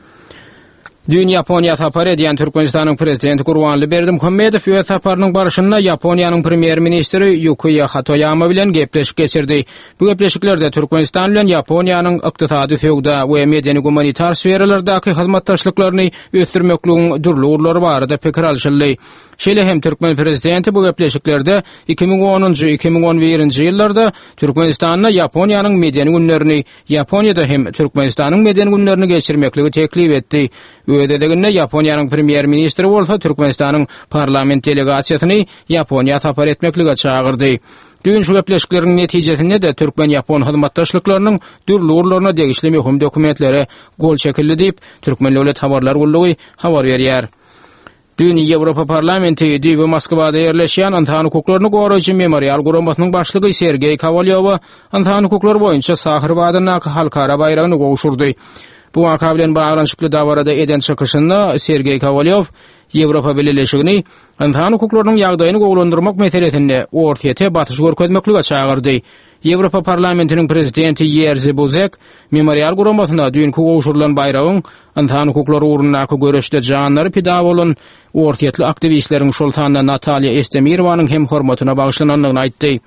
Dün Yaponiýa tapar edýän Türkmenistanyň prezidenti Gurbanly Berdimuhammedow öýe taparynyň barşynda Yaponiýanyň premier ministri Yukiya Hatoyama bilen gepleşik geçirdi. Bu gepleşiklerde Türkmenistan bilen Yaponiýanyň ykdysady, feodal we medeni humanitar sferalardaky hyzmatdaşlyklaryny ösdürmekligiň durly urlary barada pikir alşyldy. Şeýle hem Türkmen prezidenti bu gepleşiklerde iki ming onunçy iki ming on birinçi ýyllarda Türkmenistanyň Yaponiýanyň medeni günlerini, Yaponiýada hem Türkmenistanyň medeni günlerini geçirmekligi teklip etdi. Öýdeginde Yaponiýanyň premier ministri bolsa Türkmenistanyň parlament delegasiýasyny Yaponiýa tapar etmeklige çağırdy. Dün şu gepleşikleriň netijesinde de Türkmen-Yapon hyzmatdaşlyklarynyň durly urlaryna degişli möhüm dokumentlere gol çekildi diýip Türkmen Döwlet Habarlar Gullugy habar berýär. Dün Ýewropa parlamenti diýip Moskwada ýerleşýän insan hukuklaryny goraýjy memorial guramasynyň başlygy Sergey Kovalyow insan hukuklary boýunça Sahar wadyna halkara bayragyny gowşurdy. Bu waka bilen baglanyşykly dawarada eden çykyşynda Sergey Kovalyow Ýewropa Birleşigini insan hukuklarynyň ýagdaýyny gowlandyrmak meselesinde ortaýa batyş görkezmeklige çağırdy. Ýewropa parlamentiniň prezidenti Jerzy Buzek memorial guramasyna dünkü gowşurylan bayragyň insan hukuklary ugrundaky görüşde janlary pida bolan ortaýatly aktivistleriň şol sanda Natalya Estemirovanyň hem hormatyna bagyşlananlygyny aýtdy.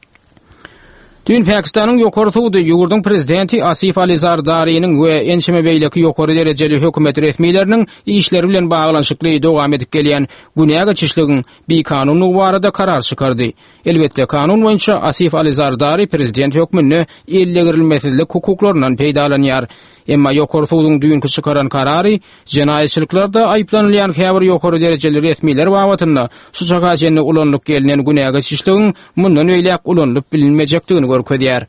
Dün Pakistanyň ýokarty ýurdun prezidenti Asif Ali Zardarynyň we enşeme beýleki ýokary derejeli hökümet resmiýetleriniň işleri bilen baglanyşykly dowam edip gelýän günäge geçişligiň bir kanuny barada karar çykardy. Elbetde kanun boýunça Asif Ali Zardary prezident hökmüni illegirilmezlik hukuklarynyň peýdalanýar. Emma ýokary suwdyň dünkü çykaran karary jenaýetçiliklarda aýplanylýan häzir ýokary derejeli resmiýetler wagtynda suçaga jenne ulanyp gelinen günäge geçişligiň mundan öýlek ulanyp bilinmejekdigini görkezýär.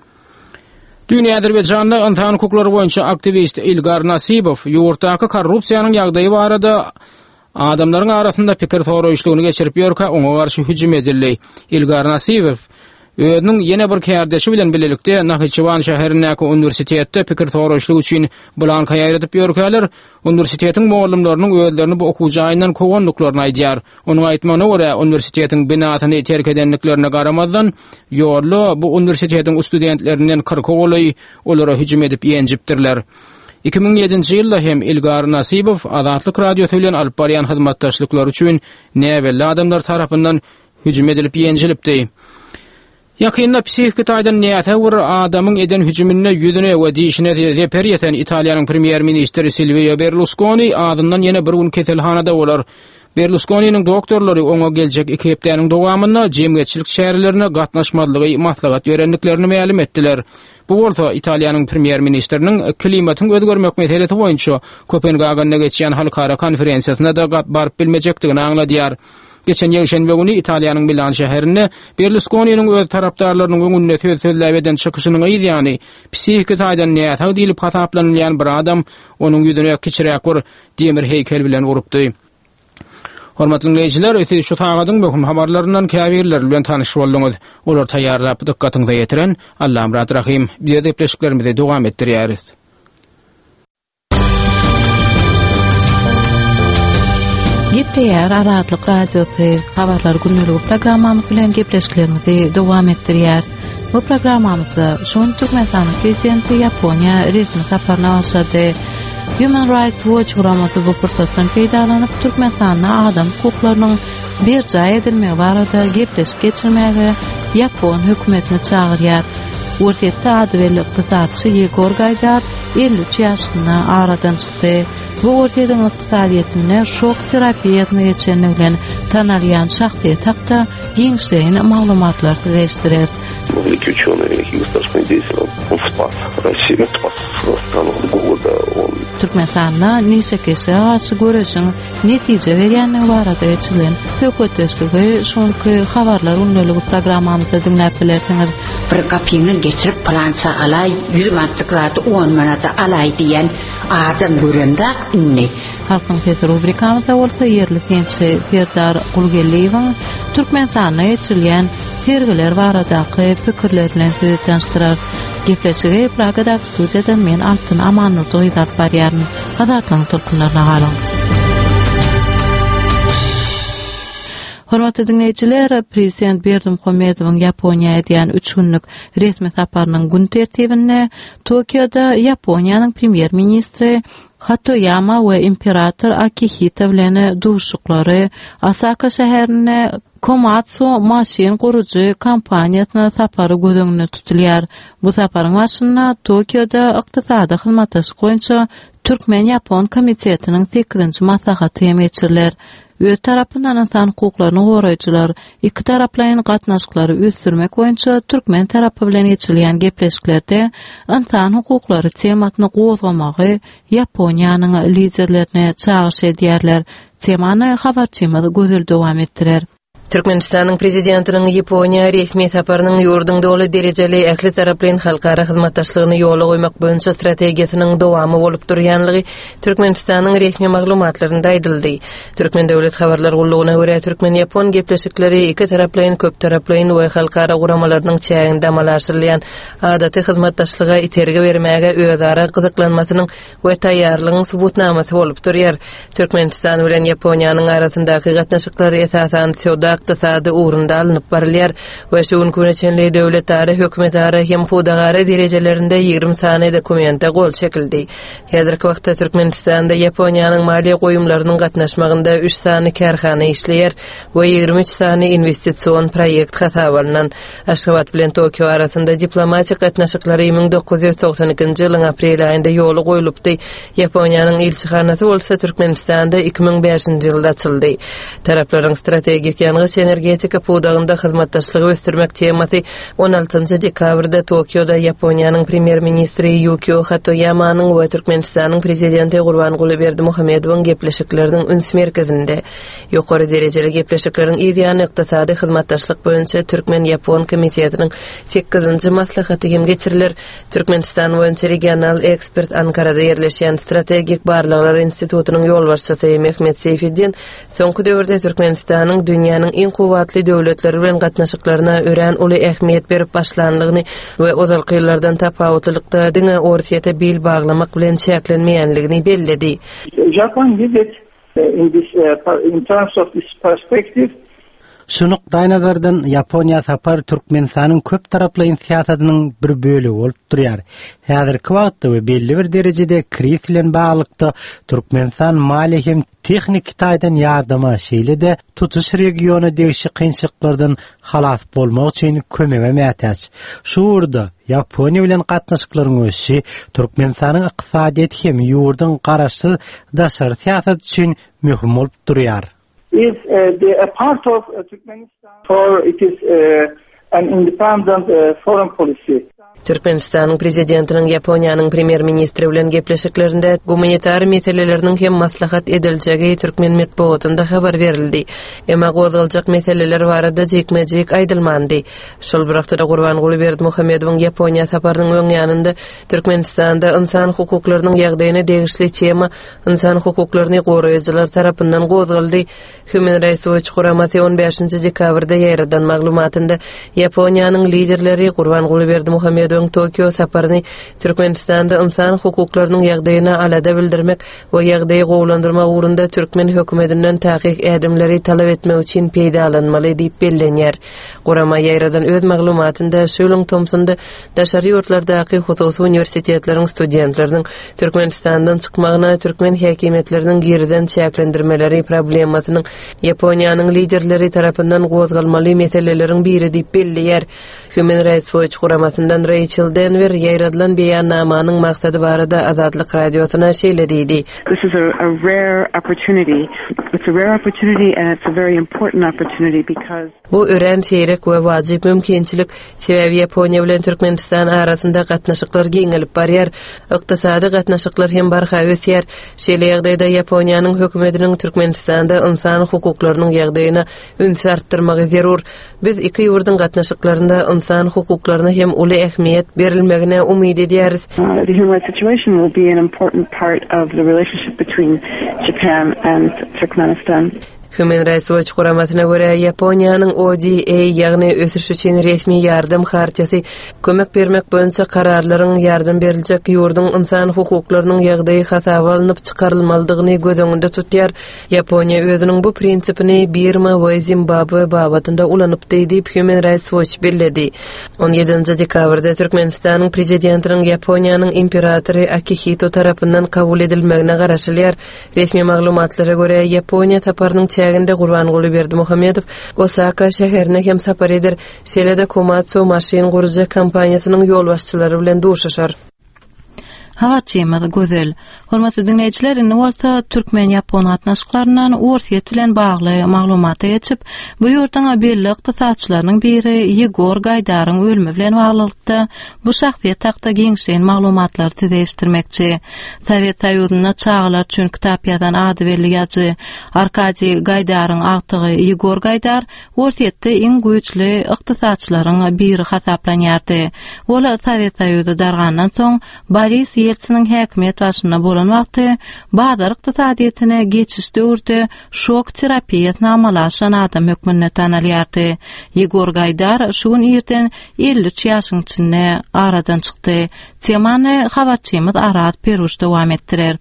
Dün Azerbaýjanda insan hukuklary boýunça aktivist Ilgar Nasibow ýurtdaky korrupsiýanyň ýagdaýy barada adamlaryň arasynda pikir soraýşlygyny geçirip ýörkä oňa garşy hüjüm edildi. Ilgar Nasibow özüniň ýene bir kärdeşi bilen bilelikde Naxçıvan şäherindäki universitetde pikir soraýşlygy üçin blanka ýaýratyp ýörkäler, universitetiň muallimlarynyň özlerini bu okuwjyňdan kowanlyklaryny aýdýar. Onuň aýtmagyna görä, universitetiň binasyny terk edenliklerine garamazdan ýolly bu universitetiň studentlerinden kırk goly olara hüjüm edip ýenjipdirler. iki ming ýedinçi ýylda hem Ilgar Nasibow Azatlyk radiosu bilen alyp barýan hyzmatdaşlyklary üçin näwelli adamlar tarapyndan hüjüm edilip ýenjilipdi. Yakında psihik taýdan näýete bir adamyň eden hüjümine ýüzüne we diýişine reper ýeten Italiýanyň premier ministri Silvio Berlusconi adyndan ýene bir gün keselhanada bolar. Berlusconi'nin doktorlary oňa geljek iki hepdeniň dowamynda jemgyýetçilik şäherlerine gatnaşmadlygy maslahat berendiklerini ma'lum etdiler. Bu bolsa Italiýanyň premier ministriniň klimatyň özgermek meselesi boýunça Kopenhagen'de geçýän halkara konferensiýasyna da baryp bilmejekdigini aňladýar. Geçen ýeşenbe güni Italiýanyň Milan şäherinde Berlusconi'niň öz tarapdarlarynyň öňünde söz söýläp eden çykyşynyň ýa-ni psihik taýdan näýete diýilip hataplanýan bir adam onuň ýüzüne kiçirek bir demir heykel bilen urupdy. Hormatly dinleýijiler, öýsü şu tagadyň möhüm habarlaryndan käbirler bilen tanyş bolduňyz. Olar taýýarlap dikkatyňyza ýetiren Allam Rahim. Biz de dowam etdirýäris. Gepleyer Azatlyk Radiosu habarlar günnälik programmamyz bilen gepleşiklerimizi dowam etdirýär. Bu programmamyzda şol Türkmenistanyň prezidenti Yaponiýa resmi saparyna başlady. Human Rights Watch guramasy bu pursatdan peýdalanyp Türkmenistanyň adam hukuklarynyň bir jaý edilmegi barada gepleşik geçirmäge Yapon hökümetini çagyrýar. Ursiýetde ady we ykdysatçy Yegor Gajdar elli üç ýaşyna aradan çykdy. Bu ursiýetiň ykdysadyetine şok terapiýasyny geçirmegi bilen tanalýan şahsiýet hakda giňşeýin maglumatlar geçdirer. Великий ученый, великий государственный деятель, он спас Россию, спас страну от голода. Он... Türkmenistanda neçe kişi aşy görüşiň netije berýänligi barada geçilen söhbetleşigi şonky habarlar ünlüligi programmamyzda dinläp bilersiňiz. Bir kapyny geçirip plança alay yüz manatlyk zaty on manata alay diýen adam görende ünni. Halkyň sesi rubrikamyzda bolsa yerli temsilçi Serdar Gulgelliýewiň Türkmenistanda geçilen sergiler baradaky pikirler bilen sizi tanıştyrar. Gepleşigi Pragada studiýadan men Altyn Amanny doýdap barýaryn. Hadatlyň tulkunlaryna galyň. Hormatly dinleýijiler, Prezident Berdimuhammedowyň Yaponiýa edýän üç günlük resmi saparynyň gün tertibine Tokioda Yaponiýanyň premier ministri Hatoyama we imperator Akihito bilen duşuklary Osaka şäherine Komatsu maşin gurucu kampaniýasyna sapary gözüňde tutulýar. Bu saparyň başynda Tokioda ykdysady hyzmatdaşlyk boýunça Türkmen-Yapon komitetiniň sekizinji maslahaty geçiriler. Öz tarapyndan insan hukuklaryny goraýjylar iki taraplaryň gatnaşyklary ösdürmek boýunça Türkmen tarapy bilen geçirilýän gepleşiklerde insan hukuklary tematyny gozgamagy Yaponiýanyň liderlerine çağırş edýärler. Temany habarçymyz gözel dowam etdirer. Türkmenistanyň prezidentiniň Yaponiýa resmi saparynyň ýurdun dowly derejeli ähli taraplaryň halkara hyzmatdaşlygyny ýola goýmak boýunça strategiýasynyň dowamy bolup durýanlygy Türkmenistanyň resmi maglumatlarynda aýdyldy. Türkmen döwlet habarlar gullugyna görä Türkmen-Yapon gepleşikleri iki taraplaryň köp taraplaryň we halkara guramalarynyň çäginde amalaşdyrylýan adaty hyzmatdaşlyga iterge bermäge özara gyzyklanmasynyň we taýýarlygynyň subutnamasy bolup durýar. Türkmenistan bilen Yaponiýanyň arasyndaky gatnaşyklary esasan söwda ykdysady ugrunda alınıp barylýar we şu günkü çenli döwletlary hökümetlary hem hudagary derejelerinde ýygrimi sany dokumenta gol çekildi. Häzirki wagtda Türkmenistanda Yaponiýanyň maliýe goýumlarynyň gatnaşmagynda üç sany karhana işleýär we ýygrimi üç sany investisiýon proýekt hasaba alynan. Aşgabat bilen Tokio arasynda diplomatik gatnaşyklary ming dokuz ýüz toksan ikinji ýylyň aprel aýynda ýoly goýulupdy. Yaponiýanyň elçihanasy bolsa Türkmenistanda iki ming beşinji ýylda açyldy. Taraplaryň strategik ýa energetika pudagynda hyzmatdaşlygy ösdürmek temasy on altynjy dekabrda Tokioda Yaponiýanyň premier ministri Yukio Hatoyamanyň we Türkmenistanyň prezidenti Gurbanguly Berdimuhammedowyň gepleşikleriniň üns merkezinde ýokary derejeli gepleşikleriniň ideýany ykdysady hyzmatdaşlyk boýunça Türkmen-Yapon komitetiniň sekizinji maslahaty hem geçiriler. Türkmenistan boýunça regional ekspert Ankarada ýerleşýän strategik barlyklar institutynyň ýolbaşçysy Mehmet Seyfiddin soňky döwürde Türkmenistanyň dünýäniň en kuwatly döwletleri bilen gatnaşyklaryna ören uly ähmiýet berip başlandygyny we ozalky ýyllardan tapawutlykda diňe orsiýete bil baglamak bilen çäklenmeýänligini belledi. Japan did it in this uh, in terms of this perspective. Şunuq daýnazardan Yaponiýa sapar Türkmenistanyň köp taraply siýasatynyň bir bölegi bolup durýar. Häzirki wagtda we belli bir derejede kriz bilen baglykda Türkmenistan mali hem tehnik taýdan ýardama şeýlede tutuş regiony degişi kynçylyklardan halas bolmak üçin kömege mätäç. Şu urda Yaponiýa bilen gatnaşyklaryň ösü Türkmenistanyň ykdysadyet hem ýurdun garaşy daşary siýasat üçin möhüm bolup durýar. Is uh, the, a part of uh, Turkmenistan for it is uh, an independent uh, foreign policy. Türkmenistanyň prezidentiniň Yaponiýanyň premier ministri bilen gepleşiklerinde gumanitar meseleleriniň hem maslahat ediljegi Türkmen medeniýetinde habar berildi. Emma gozgaljak meseleler barada jekmejek aýdylmandy. Şol bir wagtda Gurbanguly Berdimuhammedowyň Yaponiýa saparynyň öňýäninde Türkmenistanda insan hukuklarynyň ýagdaýyna degişli tema insan hukuklaryny goraýjylar tarapyndan gozgaldy. Human Rights Watch guramasy on beşinji dekabrda ýaradan maglumatynda Yaponiýanyň liderleri Gurbanguly Berdimuhammedow Yaponiýadan Tokyo saparyny Türkmenistanda insan hukuklarynyň ýagdaýyna alada bildirmek we ýagdaýy gowlandyrmak ugrunda Türkmen hökümetinden taýyk ädimleri talap etmek üçin peýdalanmaly diýip bellenýär. Gurama ýaýradan öz maglumatynda Sherlock Thompsonda daşary ýurtlardaky hususy universitetleriň studentleriniň Türkmenistandan çykmagyna Türkmen häkimetleriniň geriden çäklendirmeleri problemasynyň Yaponiýanyň liderleri tarapyndan gozgalmaly meseleleriň biri diýip belliýär. Human Rights Watch guramasyndan Rachel Denver ýaýradylan beýannamanyň maksady barada Azadlyk radiosyna şeýle diýdi. This is a, a rare opportunity. It's a rare opportunity and it's a very important opportunity because bu ören seyrek we wajyp mümkinçilik sebäbi Yaponiýa bilen Türkmenistan arasynda gatnaşyklar geňelip barýar. Ykdysady gatnaşyklar hem barha ösýär. Şeýle ýagdaýda Yaponiýanyň hökümetiniň Türkmenistanda insan hukuklarynyň ýagdaýyna üns artdyrmagy zarur. Biz iki ýurdun gatnaşyklarynda insan hukuklaryna hem uly ähmiýet berilmegine umyt edýäris. Uh, the human rights situation will be an important part of the relationship between Japan and Turkmenistan. Human Rights Watch guramasyna görä Yaponiýanyň O D A ýagny ösüş üçin resmi ýardym hartyasy kömek bermek boýunça kararlaryň ýardym beriljek ýurdun insan hukuklarynyň ýagdaýy hasaba alynıp çykarylmalydygyny göz öňünde tutýar. Yaponiýa özüniň bu prinsipini Birma we Zimbabwe babatynda ulanypdy diýip Human Rights Watch belledi. on ýedinji dekabrda Türkmenistanyň prezidentiniň Yaponiýanyň imperatory Akihito tarapyndan kabul edilmegine garaşylýar. Resmi maglumatlara görä Yaponiýa saparynyň Şäginde Gurbanguly Berdimuhammedow Osaka şäherine hem sapar eder. Şeýle-de Komatsu maşyn gurujak kompaniýasynyň ýol bilen duşaşar. Hava çemadi gözel. Hormatly dinleýijiler, indi bolsa Türkmen-Ýapon gatnaşyklarynyň urfiyet bilen bagly maglumaty geçip, bu ýurtdan belli ykdysatçylarynyň biri Yegor Gaydaryň ölümi bilen baglykda bu şahsiýet hakda geňşen maglumatlar size Sowet Soýuzyna çağlar üçin kitap ýazan ady belli ýazy Arkadiy Gaydaryň agtygy Yegor Gaydar urfiyetde iň güýçli ykdysatçylaryň biri hasaplanýardy. Ola Sowet Soýuzy dargandan soň Boris Yeltsin'in häkimet başynda bolan wagty bazar ykdysadyetine geçiş döwründe şok terapiýasyny amalaşan adam hökmüne tanalýardy. Yegor Gaydar şuň ýerden elli üç ýaşyň içinde aradan çykdy. Temany habarçymyz Arat Peruş dowam etdirer.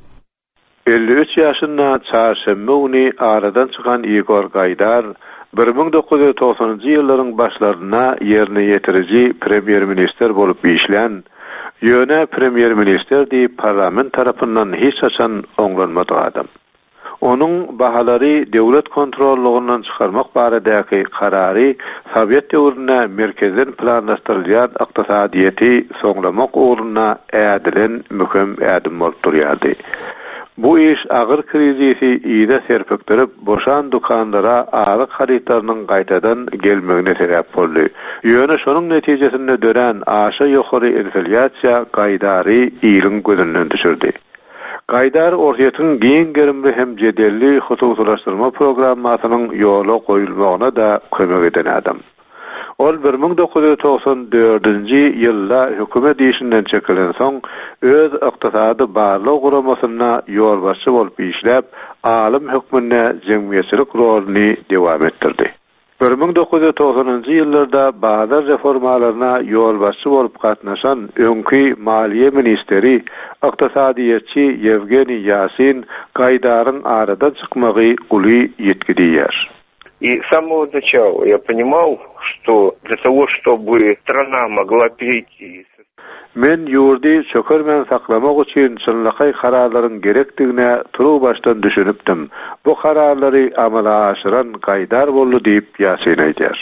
elli üç ýaşynda çarşamba güni aradan çykan Yegor Gaydar bir ming dokuz ýüz togsanjy ýyllaryň başlaryna ýerine ýetiriji premier minister bolup işlän Ýöne premier minister diýip parlament tarapyndan hiç açan oňlanmady adam. Onuň bahalary döwlet kontrollugyndan çykarmak baradaky karary Sowet döwrüne merkezden planlaşdyrylýan ykdysadyety soňlamak ugruna ädilen möhüm ädim bolup durýardy. Bu iş agyr krizisi ýa-da serpekdirip boşan dukanlara alyk haritlarynyň gaýtadan gelmegine sebäp boldy. Ýöne şonuň netijesinde dören aşa ýokary infляsiýa Gaydary ýylyň gözünden düşürdi. Gaydar ortaýatyň giň gerimli hem jedelli hususlaşdyrma programmasynyň ýola goýulmagyna da kömek eden adam. Ol bir ming dokuz ýüz togsan dördünji ýylda hökümet işinden çekilen soň öz ykdysady barlyk guramasyna ýolbaşçy bolup işläp, alim hökmüne jemgyýetçilik roluny dowam etdirdi. bir ming dokuz ýüz togsanjy ýyllarda bazar reformalaryna ýolbaşçy bolup gatnaşan öňkü maliýe ministeri ykdysadyýetçi Yevgeniy Yasin Gaydaryň aradan çykmagy uly ýetgidýär. И с самого начала я понимал, что для того, чтобы страна могла перейти... Men ýurdy çökermen saklamak üçin çynlyky kararlaryň gerekdigine turu başdan düşünüpdim. Bu kararlary amala aşyran Gaydar boldy diýip Yasin aýdýar.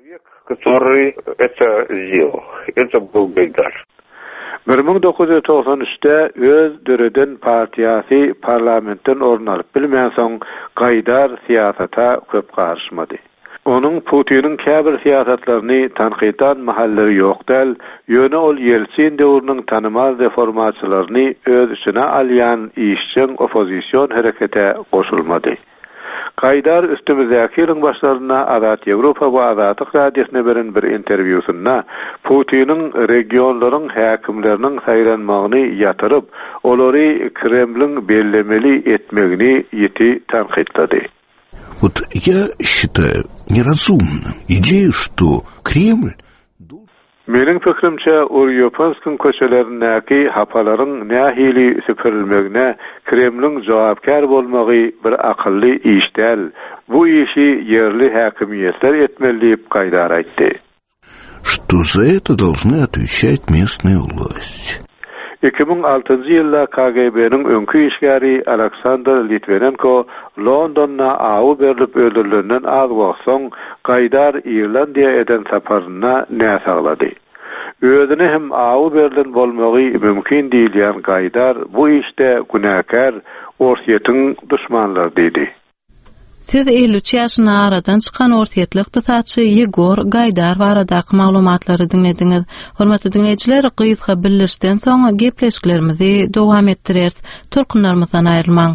Который это сделал, это был Гайдар. bir ming dokuz ýüz togsan üçde öz döreden partiýasy parlamentden orun alyp bilmän soň Gaydar siýasata köp garşmady. Onuň Putiniň käbir siýasatlaryny tanqydan mahalleri ýok däl, ýöne ol Yeltsin döwrüniň tanymaz reformaçylaryny öz içine alýan işçiň opozisiýon herekete goşulmady. Gaydar üstümüzdäki ýylyň başlaryna Azat Ýewropa we Azatlyk radiosyna beren bir interwýusynda Putiniň regionlaryň häkimleriniň saýlanmagyny ýatyryp, olary Kremliň bellemeli etmegini ýeti tanqytlady. Вот я считаю неразумным идею, что Кремль... Menin fikrimçe Uryopanskyn köçelerindäki hapalaryň nähili süpürilmegine Kremliň jogapkar bolmagy bir akylly iş däl. Bu işi yerli häkimiýetler etmeli diýip gaýdar aýtdy. Что за это должны отвечать местные власти. iki bin altıncı ýylda K G B'niň öňkü işgäri Aleksandr Litvenenko Londonna awy berilip öldürilenden az wagt soň gaýdar İrlandiýa eden saparyna näsaglady. Özüne hem awy berilen bolmagy mümkin diýilýän gaýdar bu işde günäkär orsiýetiň düşmanlary diýdi. Siz elli üç ýaşyna aradan çykan orsiýetli ykdysaçy Yegor Gaydar baradaky maglumatlary dinlediňiz. Hormatly dinleýijiler, gysga bildirişden soň gepleşiklerimizi dowam etdirýäris. Türkmenlerden aýrylmaň.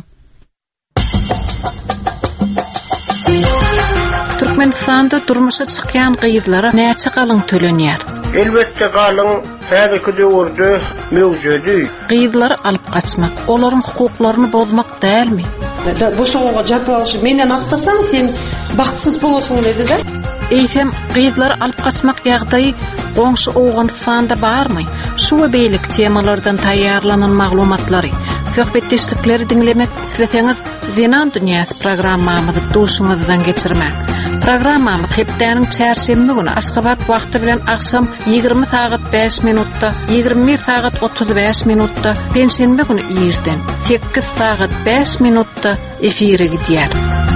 Türkmenistanda durmuşa çykýan gyýdlara näçe galyň tölenýär? Elbette galyň häzirki döwürde mewjudi. Gyýdlary alyp gaçmak, olaryň hukuklaryny bozmak dälmi? Bu soňga jatyp alyşı menden atlasaň sen baktsız bolursun dedi de. Eýsem gyýdlary alyp gaçmak ýagdaýy goňşy Owganystanda barmy? Şu we beýlik temalardan taýýarlanan maglumatlary, söhbetdeşlikleri dinlemek isleseňiz, Zenan Dünýäsi programmamyzy duşuňyzdan geçirmek. Programmamyz hepdäniň çärşembe güni Aşgabat wagty bilen akşam ýygrimi sagat beş minutda, ýygrimi bir sagat otuz beş minutda, penşenbe güni ýerden sekiz sagat beş minutda efire gidýär.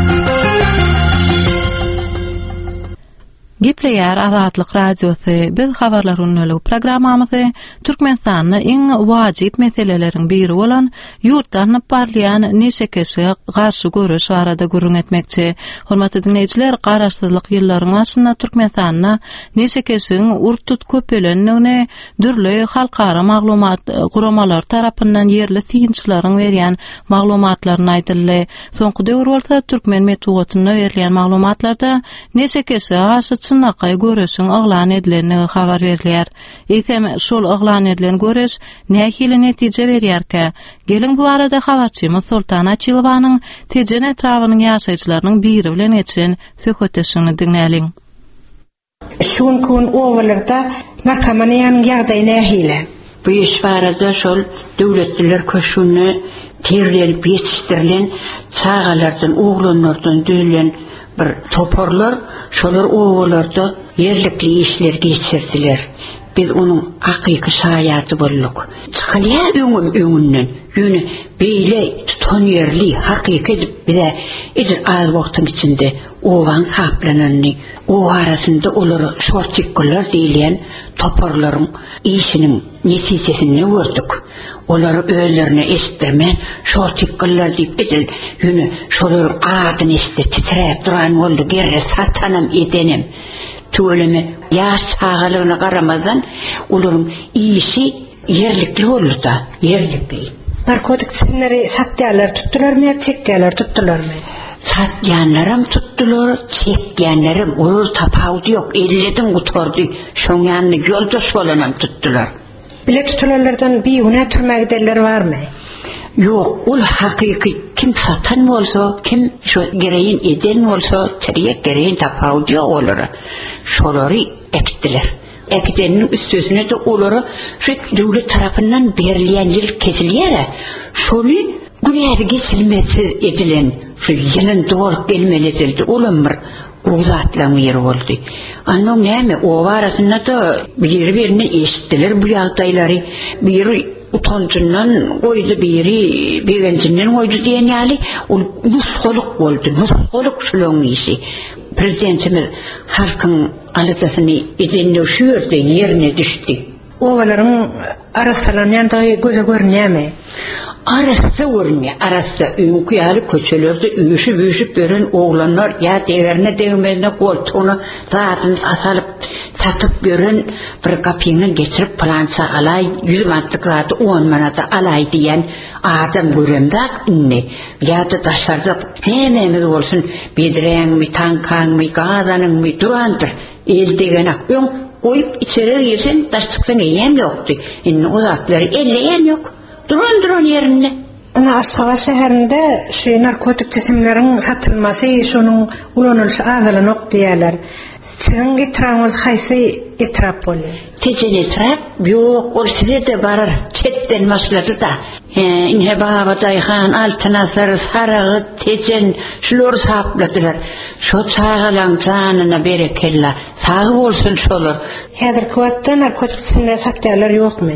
Gepleýär Azatlyk radiosy. Biz habarlar ünlü programmamyzy Türkmenistanyň iň wajyp meseleleriň biri bolan ýurtdan barlayan neşe kişi garşy görüş arada gürrüň etmekçi. Hormatly dinleýijiler, garaşsyzlyk ýyllaryň başynda Türkmenistanyň neşe kişiň urtut köpelenine dürli halkara maglumat guramalar tarapyndan ýerli synçylaryň berýän maglumatlaryny aýdyldy. Soňky döwür bolsa türkmen metuwatyna berilýän maglumatlarda neşe kişi garşy Nakay görüşün aglan edilenini habar verilýär. Eýsem şol aglan edilen görüş nähili netije berýärkä? Gelin bu arada habarçymyz Sultan Açylowanyň tejen etrafynyň ýaşaýjylarynyň biri bilen geçen söhbetleşigini dinläliň. Şun kun owalarda narkomaniýanyň ýagdaýy nähili? Bu iş barada şol döwletler köşüni terlenip ýetişdirilen çağalardan, oglanlardan düzülen bir toporlar, şolar owalarda yerlikli işler geçirdiler. Biz onun hakyky şaýaty bolduk. Çykylýa öňüm öňünden, ýöne beýle tutan yerli hakyky edip bile edir az wagtyň içinde owan haplananny, o arasynda olary şortiklar diýilen toporlaryň işiniň netijesini gördük. Olar özlerine estirmen şortiklar diýip edil, ýöne şolar adyny estir titrep duran boldy, gerre satanam edenim. Tölemi ýaş çağalygyna garamazdan olaryň işi yerlikli boldy da, yerlikli. Narkotik çekinleri satýarlar, tutdularmy, çekýärler, tutdularmy? Satýanlaram tutdular, çekýänlerim olur tapawdy ýok, elledin gutardy, şoň ýanyny ýoldaş bolanam tutdular. Bile tutulanlardan bir güne türmekdeler var mı? Yok, ol hakyky kim satan bolsa, kim şu gereğin eden bolsa, teriyek gereğin tapawdy olur. Şolary ekdiler. Ekdenin üstüne de olary şu döwlet tarapyndan berilýän ýyl kesilýär. Şoly günäde geçilmesi edilen, şu ýylyň dogrup gelmeli edildi. Olamyr uzatlamy ýer boldy. Annom näme o arasynda da bir-birini eşitdiler bu ýagdaýlary. Biri utançyndan goýdy, biri begençinden goýdy diýen ýaly, ol nusholuk boldy, nusholuk şolong işi. Prezidentimiz halkyň alatysyny edenle şu ýerde ýerine düşdi. Owalaryň arasalanýandy göze görnýärmi? Arası görünmüyor. Arası öňkü ýaly köçelerde üýüşüp üýüşüp beren oglanlar ýa deverne dewmezine koltuğuna zatyn asalyp satyp beren bir kapyny geçirip plança alay yüz manatlyk zaty on manata alay diýen adam göremdak inne. Ýa-da daşlarda hememiz bolsun bedreňmi, tankaňmy, gazanyňmy durandyr. El degen öň goýup içeri girsen daş çyksaň ýem ýokdy. Inne o zatlary elleýän ýok. Duran duran yerine. Ana Aşgabat şäherinde şu narkotik cisimleriň satylmasy, şonuň ulanylşy azalanyk diýerler. Sizin getirağınız haysi etrap bolu? Tezen etrap yok, ol size de barar, çetten masladı da. İnhe baba dayhan, altınasar, sarığı, tezen, şulur sapladılar. Şu sağalan zanına berekella, sağı olsun şolur. Hazır kuvvetde narkotikisinde saklayanlar yok mu?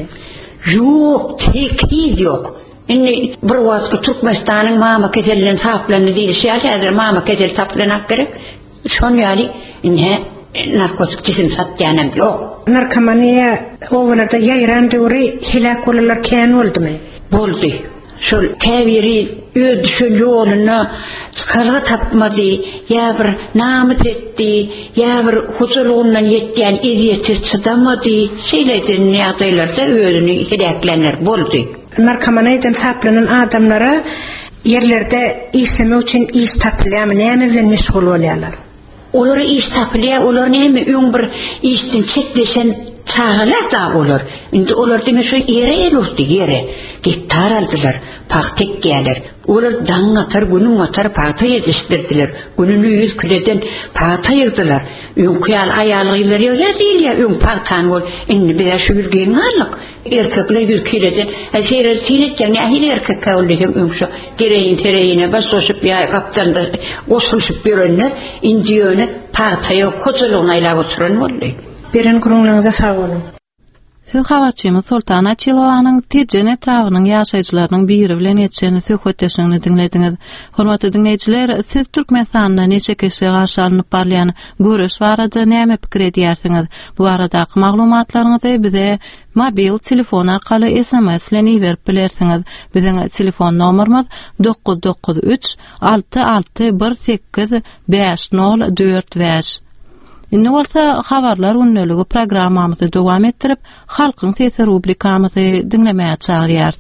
Yok, tekniği yok. Inni bir vaatki Türkmenistan'ın mama ketelinin saplanı değil, şeýle häzir mama ketel saplanak gerek. Şon ýaly inhe narkotik cisim satýanam yok. Narkomaniya owalarda ýaýran döwri hilak bolanlar kän boldymy? Boldy. Şol käbiri öz şol ýoluna çykarga tapmady, ýa bir namyt etdi, ýa bir huzurundan ýetýän izýeti çydamady, şeýleden ýagdaýlarda özüni hilaklanır boldy. Narkomaniyadan saplanan adamlara yerlerde işleme için iş tapılayam, näme bilen meşgul bolýarlar? Olar iş tapılýar, olar näme öň bir işden çekleşen çağalar da olur. Indi olar diňe şu ýere elurdy ýere. Gittar aldylar, paktek gelýär. Olar daň atar, günüň atar pakta ýetişdirdiler. Gününi yüz kileden pakta ýygdylar. Öň kıyal aýalgylar ýa diýilýär, öň paktan bol. Indi bir şu ýürgen garlyk. Erkekler yüz kileden, şeýle sinetjäň nähili erkek käwleden öň şu gereýin tereýine bas soşup ýa kaptanda goşulşyp berenler, indi ýöne paktaýa koçalygyna aýlap oturan boldy. Beren gurulňyza sag bolun. Siz havatçymyz Sultana Çilowanyň tejen etrawynyň ýaşaýjylarynyň biri bilen ýetişeni söhbetleşigini dinlediňiz. Hormatly dinleýijiler, siz Türkmenistanda neçe kişi garşy alınıp barlayan görüş barada näme pikir edýärsiňiz? Bu baradaky maglumatlaryňyzy bize mobil telefon arkaly S M S bilen berip bilersiňiz. Biziň telefon nomerimiz dokuz dokuz üç alty alty bir sekiz beş nol dört beş. Inne bolsa habarlar unnölügi programmamyzy dowam etdirip, halkyň sesi rubrikamyzy dinlemäge çagyrýarys.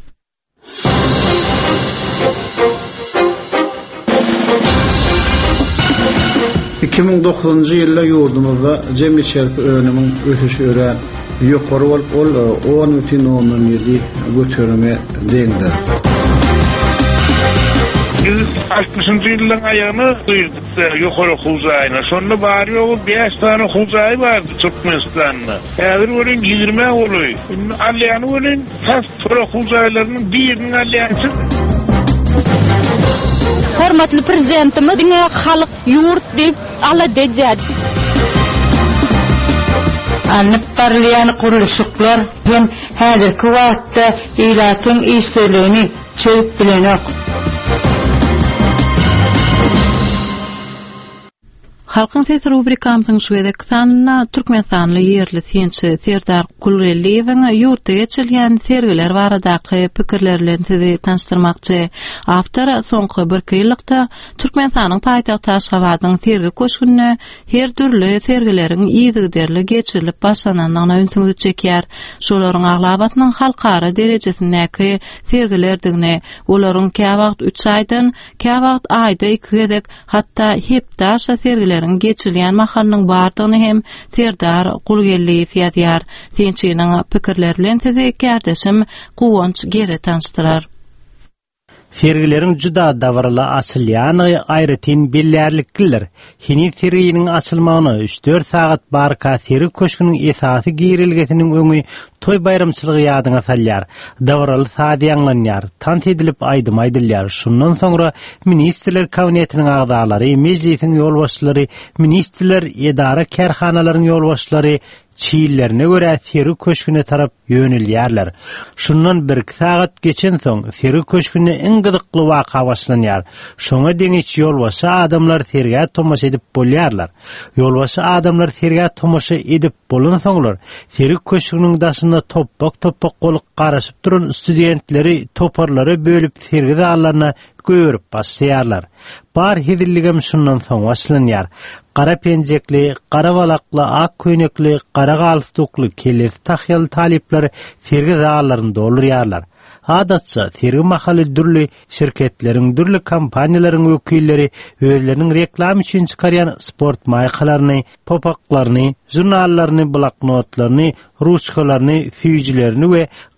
iki ming dokuzunji ýylda ýurdumyzda jemgyýet şerpi önümiň ösüşi ören ýokary bolup ol on üçin on ýedi götürme deňdir. Biz altmışıncı yılın ayağını duyurduk yukarı Huzay'ına. Sonra bari o beş tane Huzay vardı Türkmenistan'da. Eğer olun yirmi oluyor. Alyanı olun tas sonra Huzaylarının birinin alyansı. Hormatly prezidentimiz diňe halyk ýurt diýip ala dejädi. Anıp barlayan kuruluşuklar hem häzirki wagtda ýylatyň işlerini çöp bilenek. Halkyň sesi rubrikamyzyň şuwedek sanna Türkmenistanly ýerli sençi Serdar Kulreliýewiň ýurtda geçirilýän sergiler baradaky pikirler bilen sizi tanıştyrmakçy. Awtor soňky bir ýylykda Türkmenistanyň paýtagty Aşgabatyň sergi köşkünde her türlü sergileriň ýygyderli geçirilip başlananyna ünsüňizi çekýär. Şolaryň aglabatynyň halkara derejesindäki sergilerdigine olaryň käwagt üç aýdan, käwagt aýda iki gedek, hatda hepdaşa sergiler geçirilýän mahalnyň bardygyny hem Serdar Kulreliýew ýazýar. Sençiniň pikirleri bilen sizi gärdeşim Guwanç geri tanıştyrar. Sergilerin juda davarlı asylýany aýratyn bellärlikler. Hini sergiýiniň açylmagyna üç dört saat barka sergi köşküniň esasy girilgesiniň öňü toy bayramçylygy ýadyna salýar. Davarly sady ýanglanýar, tant edilip aýdym aýdylýar. Şundan soňra ministrler kabinetiniň agdalary, mejlisiň ýolbaşçylary, ministrler, edara kärhanalaryň ýolbaşçylary çiýillerine görä sergi köşküne tarap ýönelýärler. Şundan bir saat geçen soň sergi köşküne iň gyzykly waka başlanýar. Şoňa deňiç ýolbaşy adamlar sergiä tomaşa edip bolýarlar. Ýolbaşy adamlar sergiä tomaşa edip bolan soňlar sergi köşküniň daşynda toppak-toppak golyk garaşyp duran studentleri toparlary bölüp sergi zallaryna görüp başlaýarlar. Bar hidilligem şundan soň başlanýar. Qara penjekli, qara balakly, ak köýnekli, qara galstukly keles tahyal talipler sergi zallaryny doldurýarlar. Adatça sergi mahaly dürli şirketleriň, dürli kompaniýalaryň wekilleri özleriniň reklam üçin çykarýan sport maýkalaryny, popaklaryny, jurnallaryny, bloknotlaryny, ruchkalaryny, süýjilerini we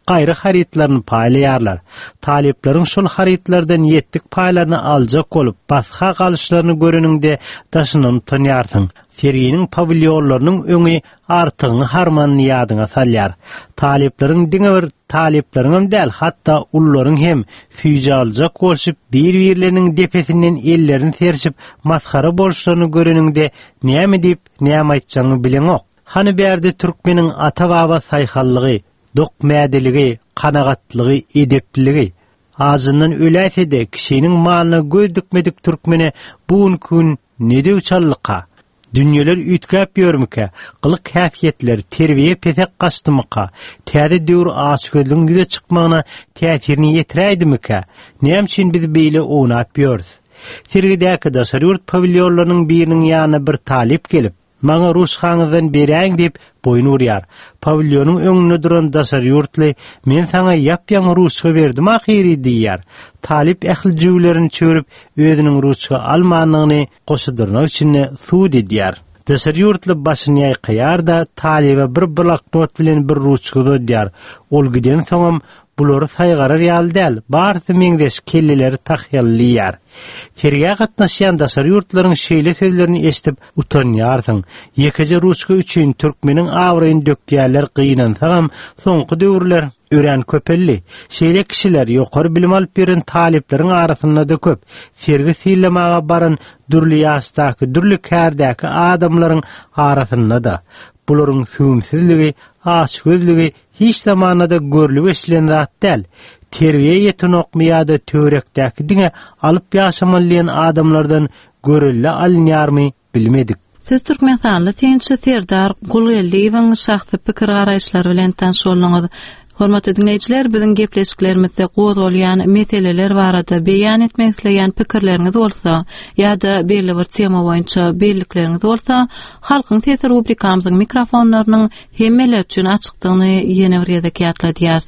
gaýry haritlaryny paýlaýarlar. Taleplerin şol haritlardan yetdik paýlaryny aljak bolup basga galyşlaryny göreningde daşynyň tanýarsyň. Serginiň pavilyonlarynyň öňi artygyny harmanyny ýadyňa salýar. Taleplerin diňe bir taleplerin däl, hatda ullaryň hem süýje aljak bolşyp bir-birleriniň depesinden ellerini serşip maskara bolşlaryny göreningde näme diýip näme aýtjagyny bileňok. Hani berde türkmeniň ata-baba saýhallygy, dokmädeligi, kanagatlygy, edepligi azyndan öläse-de kişiniň malyna göz dikmedik türkmene bugun gün nede uçallyka, dünýeler ütgäp ýörmüke, gylyk häsiýetler, terbiýe pesek gaçdymyka, täze döwür aşgözlüğün güze çykmagyna täsirini ýetiräýdimike, näme üçin biz beýle ownap ýörüs? Sergidäki daşary ýurt pavilyonlarynyň biriniň ýanyna bir talip gelip, maňa ruçhanyzdan beräň diýip boyun urýar. Pavilyonyň öňünde duran daşary ýurtly, men saňa ýapýan ruçha berdim ahyry diýýär. Talip ähli jüwlerini çörüp özüniň ruçha almanyny goşudurmak üçin suud edýär. Daşary ýurtly başyny ýaýkýar da talibe bir bloknot bilen bir ruçha dödýär. Ol giden soňam bulary saýgarar ýaly däl, barty meňdeş kelleleri tahyýallýar. Tergiýe gatnaşýan daşary ýurtlaryň şeýle sözlerini eşitip utanýarsyň. Ýekece ruçka üçin türkmeniň awryn dökýärler gynansaňam soňky döwürler ören köpelli. Şeýle kişiler ýokary bilim alyp beren talipleriň arasynda da köp. Sergi siýlemaga baran dürli ýaşdaky, dürli kärdäki adamlaryň arasynda da. Bularyň süýümsizligi, açgözligi hiç zamanada görülüp eşlen zat däl. Terbiýe ýeten okmaýada törekdäki diňe alyp ýaşamalyan adamlardan görülle alynýarmy bilmedik. Siz Türkmenistanyň tençe Serdar Guleliýewiň şahsy pikir garaýşlary bilen tanış bolmaňyz. Hormatly dinleýijiler, biziň gepleşiklerimizde gozulýan meseleler barada beýan etmek isleýän pikirleriňiz bolsa, ýa-da belli bir tema boýunça beýlikleriniz bolsa, halkyň sesi rubrikamyzyň mikrofonlarynyň hemmeler üçin açykdygyny ýene bir ýerde ýatladýar.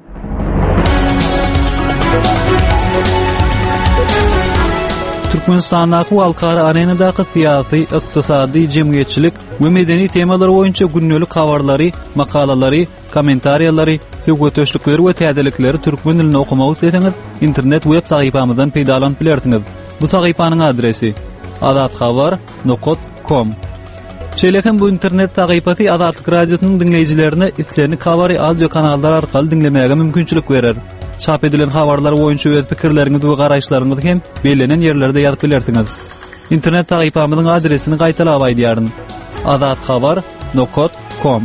Türkmenistanyň halkara arenadaky syýasy, ykdysady, jemgyýetçilik we medeni temalar boýunça günnelik habarlary, makalalary, kommentariýalary, söhbetleşikleri we täzelikleri türkmen dilinde okumagy isteseňiz, internet web sahypamyzdan peýdalanyp bilersiňiz. Bu sahypanyň adresi adatxabar nokta com. Şeýlekem bu internet sahypasy Adatlyk radiosynyň dinleýijilerine islerini habary audio kanallar arkaly dinlemäge mümkinçilik berer. Çap edilen habarlar boýunça öz pikirleriňizi we garaýşlaryňyzy hem belenen ýerlerde ýazyp bilersiňiz. İnternet sahypamyzyň adresini gaýtalap aýdýaryn. adatxabar nokta com.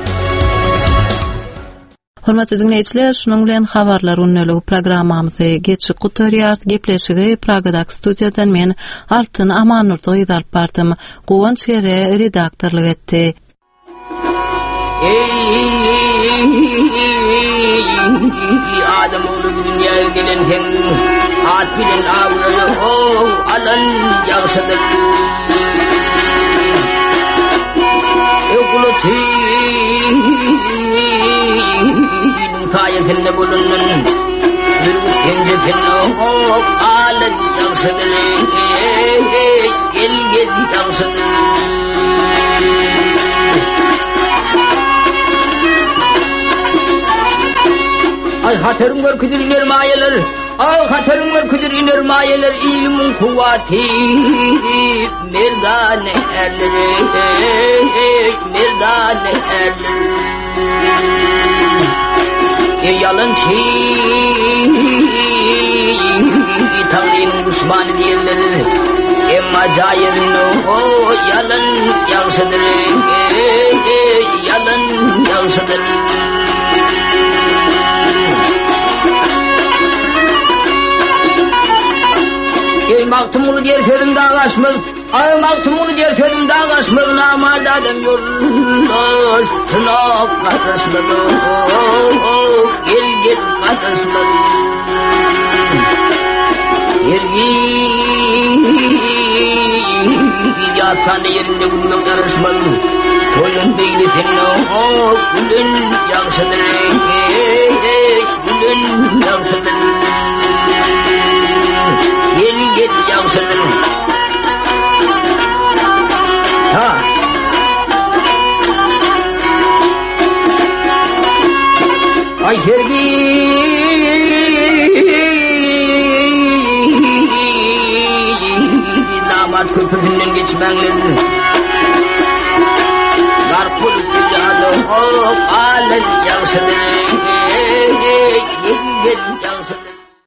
Hormatly dinleýijiler, şunuň bilen habarlar unneligi programmamyzy geçip gutarýar. Gepleşigi Pragadaky studiýadan men Altyn Amanurdy ýazyp bardym. Gowan şeýle redaktorlyk etdi. Adam oğlu dünyaya gelen hen at bilen avralı oh alan yağsadır yokulu tüyün kayetinde bulunun yürütünce oh alan yağsadır gel gel yağsadır ay hatırım var küdür iner mayeler ay hatırım var küdür iner mayeler ilmin kuvvati merdane erleri merdane erleri yalan çiğ tanrıyım Osman diyorlar emma cahirin o yalan yağsadır yalan yağsadır ey maktumunu diğer sözüm dağlaşmaz ay maktumunu diğer sözüm dağlaşmaz namarda adam yollar şuna karışmaz gel gel karışmaz yergi yatan yerinde bulmak karışmaz koyun değil senin o gülün yaksıdır gülün yaksıdır gel gel yaksıdır ha ay her köpüğünden geçmeğlerin. Garpul gücanı hop alen yansıdır. Gel gel yansıdır.